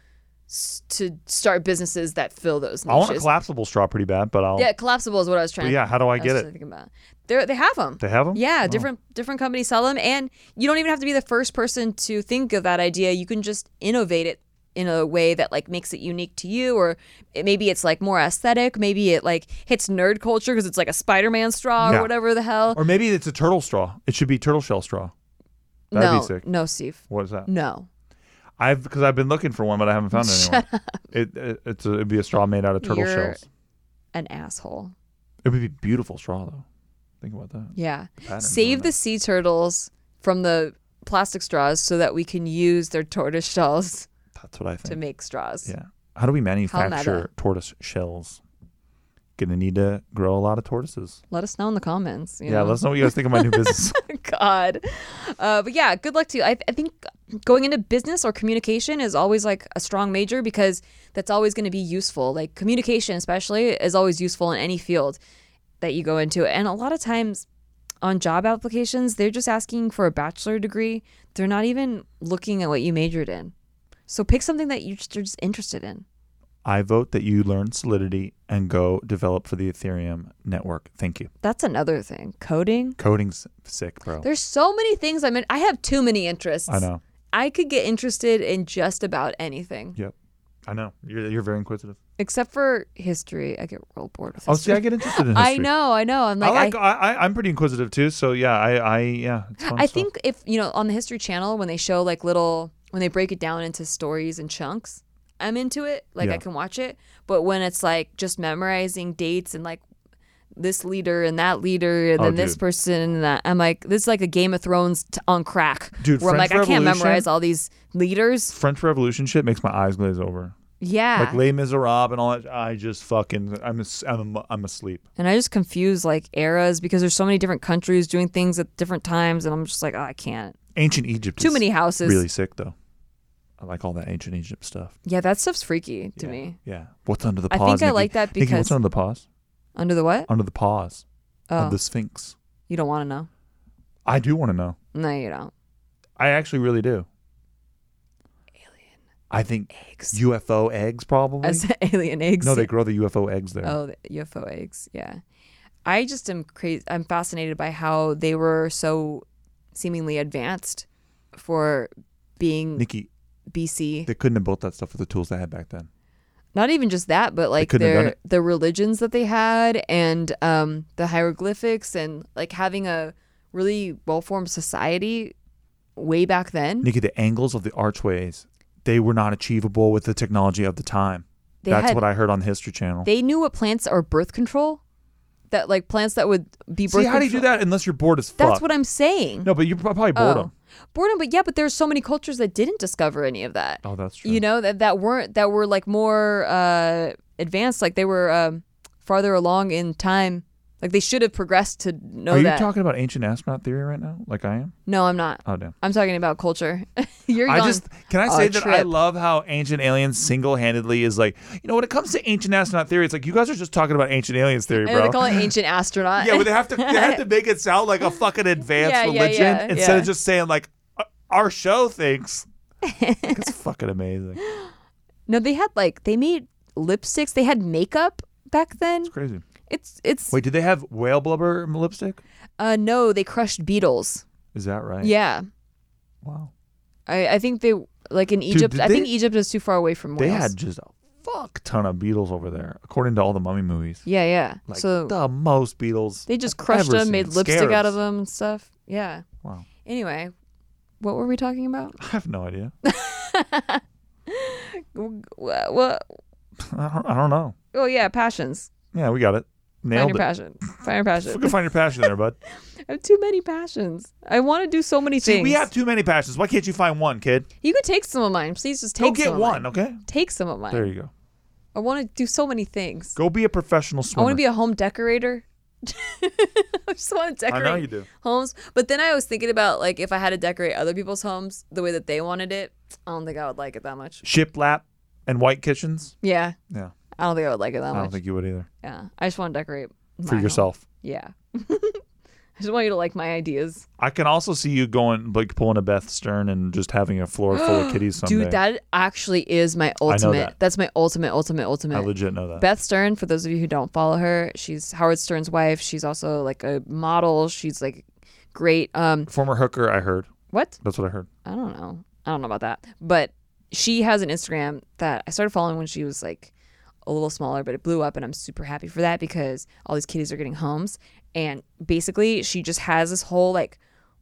Speaker 3: to start businesses that fill those niches.
Speaker 2: I want a collapsible straw pretty bad, but I'll.
Speaker 3: Yeah, collapsible is what I was trying.
Speaker 2: But yeah, how do I
Speaker 3: was
Speaker 2: get it?
Speaker 3: thinking about. They they have them.
Speaker 2: They have 'em?
Speaker 3: Yeah,
Speaker 2: Oh.
Speaker 3: different different companies sell them, and you don't even have to be the first person to think of that idea. You can just innovate it in a way that like makes it unique to you, or it, maybe it's like more aesthetic. Maybe it like hits nerd culture because it's like a Spider-Man straw
Speaker 2: Yeah.
Speaker 3: or whatever the hell.
Speaker 2: Or maybe it's a turtle straw. It should be turtle shell straw. That'd
Speaker 3: no,
Speaker 2: be sick.
Speaker 3: no, Steve.
Speaker 2: What is that?
Speaker 3: No.
Speaker 2: I've because I've been looking for one, but I haven't found it anywhere. It, it it's a, it'd be a straw made out of turtle
Speaker 3: You're
Speaker 2: shells.
Speaker 3: an asshole.
Speaker 2: It would be beautiful straw though. Think about that.
Speaker 3: Yeah.
Speaker 2: patterns
Speaker 3: Save
Speaker 2: on
Speaker 3: the
Speaker 2: it.
Speaker 3: sea turtles from the plastic straws so that we can use their tortoise shells
Speaker 2: That's what I think.
Speaker 3: to make straws.
Speaker 2: Yeah. How do we manufacture tortoise shells? Gonna need to grow a lot of tortoises.
Speaker 3: Let us know in the comments. you
Speaker 2: Yeah,
Speaker 3: know?
Speaker 2: let us know what you guys think of my new business.
Speaker 3: God. Uh, but yeah, good luck to you. I, I think going into business or communication is always like a strong major because that's always going to be useful. Like communication, especially, is always useful in any field that you go into. And a lot of times on job applications, they're just asking for a bachelor degree. They're not even looking at what you majored in. So pick something that you're just, you're just interested in.
Speaker 2: I vote that you learn Solidity and go develop for the Ethereum network. Thank you.
Speaker 3: That's another thing. Coding.
Speaker 2: Coding's sick, bro.
Speaker 3: There's so many things I'm in. I have too many interests.
Speaker 2: I know.
Speaker 3: I could get interested in just about anything.
Speaker 2: Yep. I know. You're you're very inquisitive.
Speaker 3: Except for history. I get real bored with
Speaker 2: Oh,
Speaker 3: history.
Speaker 2: see, I get interested in history.
Speaker 3: I know, I know. I'm like,
Speaker 2: I like.
Speaker 3: I,
Speaker 2: I, I, I'm pretty inquisitive too. So yeah, I, I yeah. It's fun
Speaker 3: I
Speaker 2: stuff.
Speaker 3: think if, you know, on the History Channel, when they show like little, when they break it down into stories and chunks, I'm into it. Like
Speaker 2: Yeah.
Speaker 3: I can watch it. But when it's like just memorizing dates and like this leader and that leader and
Speaker 2: Oh,
Speaker 3: then this
Speaker 2: dude.
Speaker 3: person and that, I'm like, this is like a Game of Thrones t- on crack.
Speaker 2: Dude,
Speaker 3: where I'm
Speaker 2: French
Speaker 3: like, I can't
Speaker 2: Revolution-
Speaker 3: memorize all these leaders.
Speaker 2: French Revolution shit makes my eyes glaze over.
Speaker 3: Yeah.
Speaker 2: Like Les Miserables and all that. I just fucking. I'm as- I'm I'm asleep.
Speaker 3: And I just confuse like eras because there's so many different countries doing things at different times, and I'm just like, oh, I can't.
Speaker 2: Ancient Egypt.
Speaker 3: Too
Speaker 2: is
Speaker 3: many houses.
Speaker 2: Really sick though. I like all that ancient Egypt stuff.
Speaker 3: Yeah, that stuff's freaky to
Speaker 2: Yeah.
Speaker 3: me.
Speaker 2: Yeah. What's under the
Speaker 3: I
Speaker 2: paws?
Speaker 3: think I
Speaker 2: Nikki?
Speaker 3: like that
Speaker 2: Nikki, what's
Speaker 3: because-
Speaker 2: under the paws?
Speaker 3: Under the what?
Speaker 2: Under the paws
Speaker 3: Oh,
Speaker 2: of the Sphinx.
Speaker 3: you don't want to know?
Speaker 2: I do want to know.
Speaker 3: No, you don't.
Speaker 2: I actually really do.
Speaker 3: Alien
Speaker 2: I think
Speaker 3: eggs.
Speaker 2: U F O eggs probably.
Speaker 3: As alien eggs.
Speaker 2: No, they grow the U F O eggs there.
Speaker 3: Oh, the U F O eggs. Yeah. I just am crazy. I'm fascinated by how they were so seemingly advanced for being.
Speaker 2: Nikki,
Speaker 3: B C.
Speaker 2: They couldn't have built that stuff with the tools they had back then.
Speaker 3: Not even just that, but like
Speaker 2: couldn't have done
Speaker 3: their
Speaker 2: it.
Speaker 3: the religions that they had and um, the hieroglyphics and like having a really well-formed society way back then.
Speaker 2: Nikki, the angles of the archways, they were not achievable with the technology of the time.
Speaker 3: They
Speaker 2: That's
Speaker 3: had-
Speaker 2: what I heard on the History Channel.
Speaker 3: They knew what plants are birth control. That like plants that would be birth
Speaker 2: See, how do you do
Speaker 3: control.
Speaker 2: that unless you're bored as fuck?
Speaker 3: That's what I'm saying.
Speaker 2: No, but you're probably boredom.
Speaker 3: Oh. Boredom, but yeah, but there's so many cultures that didn't discover any of that.
Speaker 2: Oh, that's true.
Speaker 3: You know, that that weren't that were like more uh, advanced, like they were um, farther along in time. Like they should have progressed to know
Speaker 2: Are you
Speaker 3: that.
Speaker 2: talking about ancient astronaut theory right now? Like I am?
Speaker 3: No, I'm not.
Speaker 2: Oh, damn.
Speaker 3: I'm talking about culture. You're
Speaker 2: I
Speaker 3: young.
Speaker 2: just can I
Speaker 3: Oh,
Speaker 2: say that I
Speaker 3: trip.
Speaker 2: love how Ancient Aliens single-handedly is like, you know, when it comes to ancient astronaut theory, it's like you guys are just talking about Ancient Aliens theory,
Speaker 3: And
Speaker 2: bro.
Speaker 3: they call it ancient astronaut.
Speaker 2: Yeah, but they have to they have to make it sound like a fucking advanced
Speaker 3: Yeah, yeah,
Speaker 2: religion
Speaker 3: yeah,
Speaker 2: instead
Speaker 3: yeah.
Speaker 2: of just saying like "Uh, our show thinks. It's fucking amazing.
Speaker 3: No, they had like they made lipsticks. They had makeup back then.
Speaker 2: It's crazy.
Speaker 3: It's it's
Speaker 2: Wait, did they have whale blubber lipstick?
Speaker 3: uh no, they crushed beetles.
Speaker 2: Is that right?
Speaker 3: Yeah.
Speaker 2: Wow.
Speaker 3: I, I think they like in Egypt.
Speaker 2: did
Speaker 3: I think
Speaker 2: they-
Speaker 3: Egypt is too far away from
Speaker 2: They
Speaker 3: whales.
Speaker 2: had just a fuck ton of beetles over there, according to all the mummy movies.
Speaker 3: Yeah, yeah.
Speaker 2: Like
Speaker 3: so
Speaker 2: the most beetles.
Speaker 3: they just
Speaker 2: I've
Speaker 3: crushed
Speaker 2: ever
Speaker 3: them,
Speaker 2: seen.
Speaker 3: made lipstick out of
Speaker 2: Scarabs.
Speaker 3: them and stuff. Yeah.
Speaker 2: Wow.
Speaker 3: Anyway, what were we talking about?
Speaker 2: I have no idea.
Speaker 3: What? what
Speaker 2: I don't, I don't know.
Speaker 3: oh yeah, passions.
Speaker 2: Yeah, we got it.
Speaker 3: Find
Speaker 2: Nailed
Speaker 3: your
Speaker 2: it.
Speaker 3: passion. Find your passion.
Speaker 2: Fucking find your passion there, bud.
Speaker 3: I have too many passions. I want to do so many
Speaker 2: See,
Speaker 3: things.
Speaker 2: we have too many passions. Why can't you find one, kid?
Speaker 3: You could take some of mine. Please just
Speaker 2: Go
Speaker 3: take
Speaker 2: get
Speaker 3: some of
Speaker 2: one,
Speaker 3: mine.
Speaker 2: okay?
Speaker 3: Take some of mine.
Speaker 2: There you go.
Speaker 3: I want to do so many things.
Speaker 2: Go be a professional
Speaker 3: I
Speaker 2: swimmer.
Speaker 3: want to be a home decorator. I just want to
Speaker 2: I
Speaker 3: decorate
Speaker 2: know you do.
Speaker 3: homes. But then I was thinking about like if I had to decorate other people's homes the way that they wanted it, I don't think I would like it that much.
Speaker 2: Shiplap and white kitchens.
Speaker 3: Yeah.
Speaker 2: Yeah.
Speaker 3: I don't think I would like it that
Speaker 2: I
Speaker 3: much.
Speaker 2: don't think you would either.
Speaker 3: Yeah. I just want to decorate
Speaker 2: For
Speaker 3: my home.
Speaker 2: yourself.
Speaker 3: Yeah. I just want you to like my ideas.
Speaker 2: I can also see you going, like, pulling a Beth Stern and just having a floor full of kitties someday.
Speaker 3: Dude, that actually is my ultimate.
Speaker 2: that.
Speaker 3: That's my ultimate, ultimate, ultimate.
Speaker 2: I legit know that.
Speaker 3: Beth Stern, for those of you who don't follow her, she's Howard Stern's wife. She's also like a model. She's like great. Um,
Speaker 2: Former hooker, I heard.
Speaker 3: what?
Speaker 2: That's what I heard.
Speaker 3: I don't know. I don't know about that. But she has an Instagram that I started following when she was like a little smaller, but it blew up, and I'm super happy for that because all these kitties are getting homes. And basically, she just has this whole like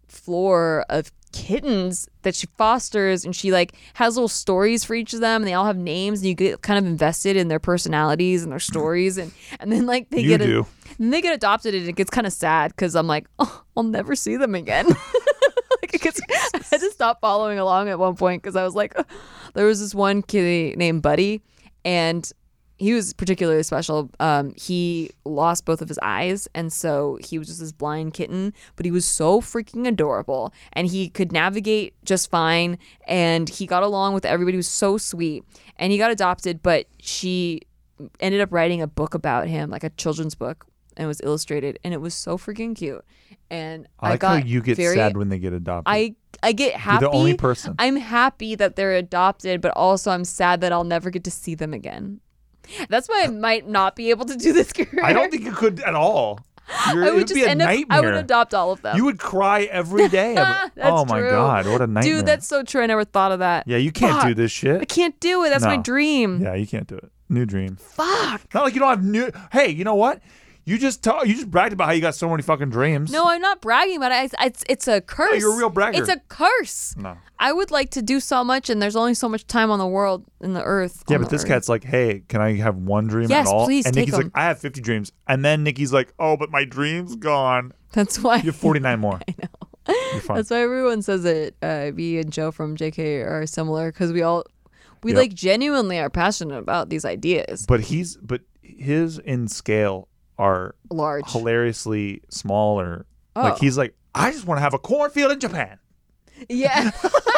Speaker 3: floor of kittens that she fosters, and she like has little stories for each of them, and they all have names, and you get kind of invested in their personalities and their stories, and and then like they
Speaker 2: You
Speaker 3: get
Speaker 2: do.
Speaker 3: A, then they get adopted, and it gets kind of sad because I'm like, oh, I'll never see them again. Like it gets, I had to stop following along at one point because I was like, there was this one kitty named Buddy, and he was particularly special. Um, he lost both of his eyes, and so he was just this blind kitten, but he was so freaking adorable, and he could navigate just fine, and he got along with everybody. He was so sweet, and he got adopted, but she ended up writing a book about him, like a children's book, and it was illustrated, and it was so freaking cute. And
Speaker 2: I
Speaker 3: I,
Speaker 2: like
Speaker 3: got
Speaker 2: how you get
Speaker 3: very,
Speaker 2: sad when they get adopted.
Speaker 3: I I get happy.
Speaker 2: You're the only person.
Speaker 3: I'm happy that they're adopted, but also I'm sad that I'll never get to see them again. That's why I might not be able to do this career.
Speaker 2: I don't think you could at all. You're,
Speaker 3: I
Speaker 2: it
Speaker 3: would
Speaker 2: would
Speaker 3: just
Speaker 2: be a
Speaker 3: end up.
Speaker 2: nightmare.
Speaker 3: I would adopt all of them.
Speaker 2: You would cry every day.
Speaker 3: That's
Speaker 2: oh my
Speaker 3: true.
Speaker 2: god, what a nightmare.
Speaker 3: Dude, that's so true. I never thought of that.
Speaker 2: Yeah, you can't
Speaker 3: Fuck.
Speaker 2: do this shit.
Speaker 3: I can't do it. That's my
Speaker 2: No.
Speaker 3: dream.
Speaker 2: Yeah, you can't do it. New dream.
Speaker 3: Fuck.
Speaker 2: Not like you don't have new. Hey, you know what? You just ta- you just bragged about how you got so many fucking dreams.
Speaker 3: No, I'm not bragging about it. It's, it's, it's a curse.
Speaker 2: you're a real bragger.
Speaker 3: It's a curse.
Speaker 2: No.
Speaker 3: I would like to do so much, and there's only so much time on the world, in the earth.
Speaker 2: Yeah,
Speaker 3: on
Speaker 2: but
Speaker 3: the
Speaker 2: this
Speaker 3: earth.
Speaker 2: cat's like, hey, can I have one dream
Speaker 3: Yes,
Speaker 2: at all?
Speaker 3: please
Speaker 2: and
Speaker 3: take
Speaker 2: Nikki's
Speaker 3: 'em.
Speaker 2: like, I have fifty dreams. And then Nikki's like, oh, but my dream's gone.
Speaker 3: That's why.
Speaker 2: You have forty-nine more.
Speaker 3: I know.
Speaker 2: You're fine.
Speaker 3: That's why everyone says that uh, me and Joe from J K are similar because we all, we
Speaker 2: Yep.
Speaker 3: like genuinely are passionate about these ideas.
Speaker 2: But he's, but his in scale are
Speaker 3: Large.
Speaker 2: hilariously smaller.
Speaker 3: Oh.
Speaker 2: Like he's like, I just want to have a cornfield in Japan.
Speaker 3: Yeah.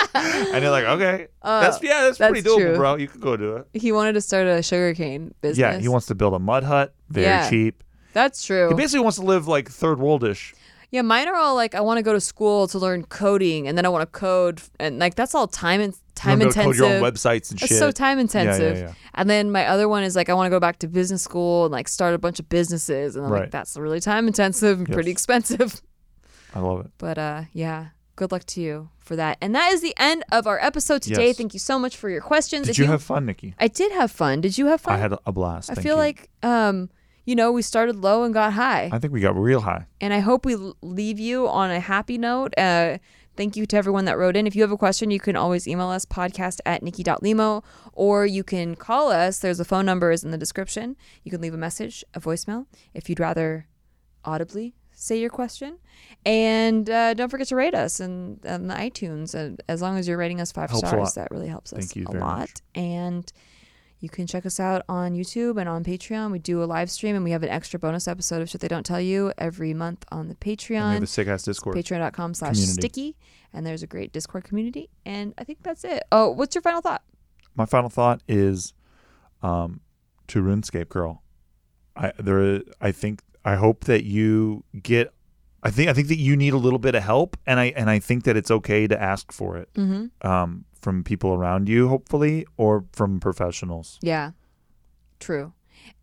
Speaker 2: And you're like, okay,
Speaker 3: Uh,
Speaker 2: that's yeah, that's,
Speaker 3: that's
Speaker 2: pretty doable,
Speaker 3: true.
Speaker 2: bro. You could go do it.
Speaker 3: He wanted to start a sugarcane business.
Speaker 2: Yeah, he wants to build a mud hut, very
Speaker 3: Yeah.
Speaker 2: cheap.
Speaker 3: That's true.
Speaker 2: He basically wants to live like third worldish.
Speaker 3: Yeah, mine are all like I want to go to school to learn coding, and then I want to code, and like that's all time and time
Speaker 2: You wanna
Speaker 3: intensive.
Speaker 2: code your own websites and
Speaker 3: It's
Speaker 2: shit.
Speaker 3: so time intensive.
Speaker 2: Yeah, yeah, yeah.
Speaker 3: And then my other one is like I want to go back to business school and like start a bunch of businesses, and I'm
Speaker 2: Right.
Speaker 3: like that's really time intensive and pretty
Speaker 2: Yes.
Speaker 3: expensive.
Speaker 2: I love it.
Speaker 3: But uh, yeah, good luck to you for that. And that is the end of our episode today.
Speaker 2: Yes.
Speaker 3: Thank you so much for your questions.
Speaker 2: Did
Speaker 3: If
Speaker 2: you, have fun, Nikki?
Speaker 3: I did have fun. Did you have fun?
Speaker 2: I had a blast.
Speaker 3: I
Speaker 2: Thank
Speaker 3: feel
Speaker 2: you.
Speaker 3: like, um, you know, we started low and got high.
Speaker 2: I think we got real high.
Speaker 3: And I hope we l- leave you on a happy note. Uh, thank you to everyone that wrote in. If you have a question, you can always email us, podcast at nikki dot limo, or you can call us. There's a phone number is in the description. You can leave a message, a voicemail, if you'd rather audibly say your question. And uh, don't forget to rate us in, in the iTunes. And as long as you're rating us five
Speaker 2: Helps a
Speaker 3: stars,
Speaker 2: lot.
Speaker 3: that really helps us
Speaker 2: Thank you
Speaker 3: a
Speaker 2: very
Speaker 3: lot.
Speaker 2: much.
Speaker 3: And you can check us out on YouTube and on Patreon. We do a live stream, and we have an extra bonus episode of Shit They Don't Tell You every month on the Patreon.
Speaker 2: And we have a sick ass Discord.
Speaker 3: Patreon.com slash
Speaker 2: community.
Speaker 3: sticky. And there's a great Discord community. And I think that's it. Oh, what's your final thought?
Speaker 2: My final thought is um, to RuneScape Girl. I there I think I hope that you get I think I think that you need a little bit of help, and I and I think that it's okay to ask for it.
Speaker 3: Mm-hmm.
Speaker 2: Um, from people around you, hopefully, or from professionals.
Speaker 3: Yeah, true.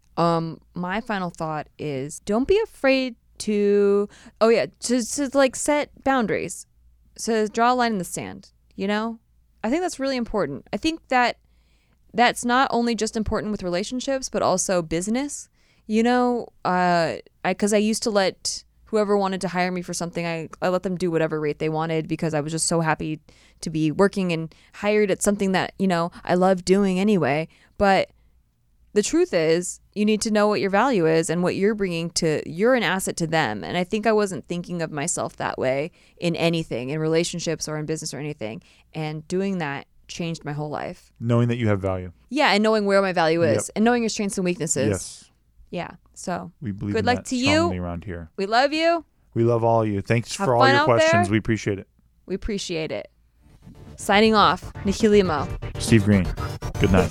Speaker 3: Um, my final thought is don't be afraid to, oh yeah, to, to like set boundaries, to draw a line in the sand, you know? I think that's really important. I think that that's not only just important with relationships, but also business, you know? Uh, I, cause I used to let whoever wanted to hire me for something, I, I let them do whatever rate they wanted because I was just so happy to be working and hired at something that, you know, I love doing anyway. But the truth is you need to know what your value is and what you're bringing to, you're an asset to them. And I think I wasn't thinking of myself that way in anything, in relationships or in business or anything. And doing that changed my whole life.
Speaker 2: Knowing that you have value.
Speaker 3: Yeah. And knowing where my value is
Speaker 2: Yep.
Speaker 3: and knowing your strengths and weaknesses.
Speaker 2: Yes.
Speaker 3: Yeah. So
Speaker 2: We believe
Speaker 3: good
Speaker 2: in
Speaker 3: luck
Speaker 2: that
Speaker 3: to
Speaker 2: strongly
Speaker 3: you.
Speaker 2: around here.
Speaker 3: We love you.
Speaker 2: We love all of you. Thanks
Speaker 3: Have
Speaker 2: for all
Speaker 3: fun
Speaker 2: your
Speaker 3: out
Speaker 2: questions.
Speaker 3: there.
Speaker 2: We appreciate it.
Speaker 3: We appreciate it. Signing off, Nikki Limo.
Speaker 2: Steve Green. Good night.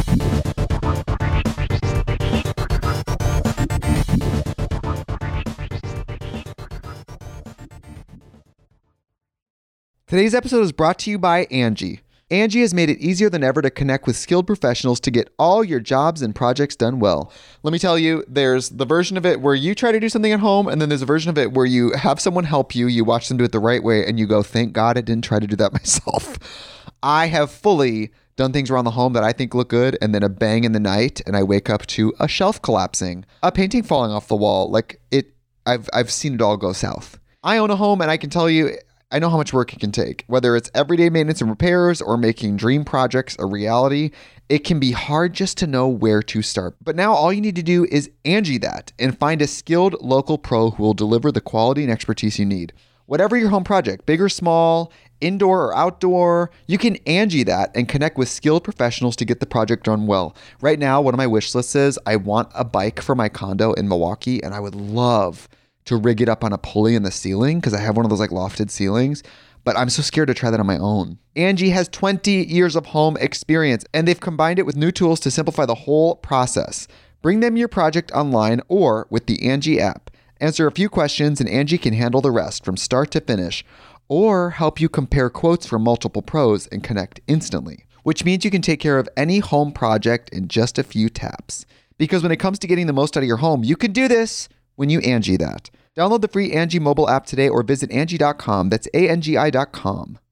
Speaker 1: Today's episode is brought to you by Angie. Angie has made it easier than ever to connect with skilled professionals to get all your jobs and projects done well. Let me tell you, there's the version of it where you try to do something at home, and then there's a version of it where you have someone help you, you watch them do it the right way, and you go, thank God I didn't try to do that myself. I have fully done things around the home that I think look good, and then a bang in the night, and I wake up to a shelf collapsing, a painting falling off the wall. Like it, I've I've seen it all go south. I own a home, and I can tell you, I know how much work it can take. Whether it's everyday maintenance and repairs or making dream projects a reality, it can be hard just to know where to start. But now all you need to do is Angie that and find a skilled local pro who will deliver the quality and expertise you need. Whatever your home project, big or small, indoor or outdoor, you can Angie that and connect with skilled professionals to get the project done well. Right now, one of my wish lists is I want a bike for my condo in Milwaukee, and I would love to rig it up on a pulley in the ceiling because I have one of those like lofted ceilings, but I'm so scared to try that on my own. Angie has twenty years of home experience, and they've combined it with new tools to simplify the whole process. Bring them your project online or with the Angie app. Answer a few questions and Angie can handle the rest from start to finish, or help you compare quotes from multiple pros and connect instantly, which means you can take care of any home project in just a few taps. Because when it comes to getting the most out of your home, you can do this when you Angie that. Download the free Angie mobile app today or visit Angie dot com. That's A N G I dot com.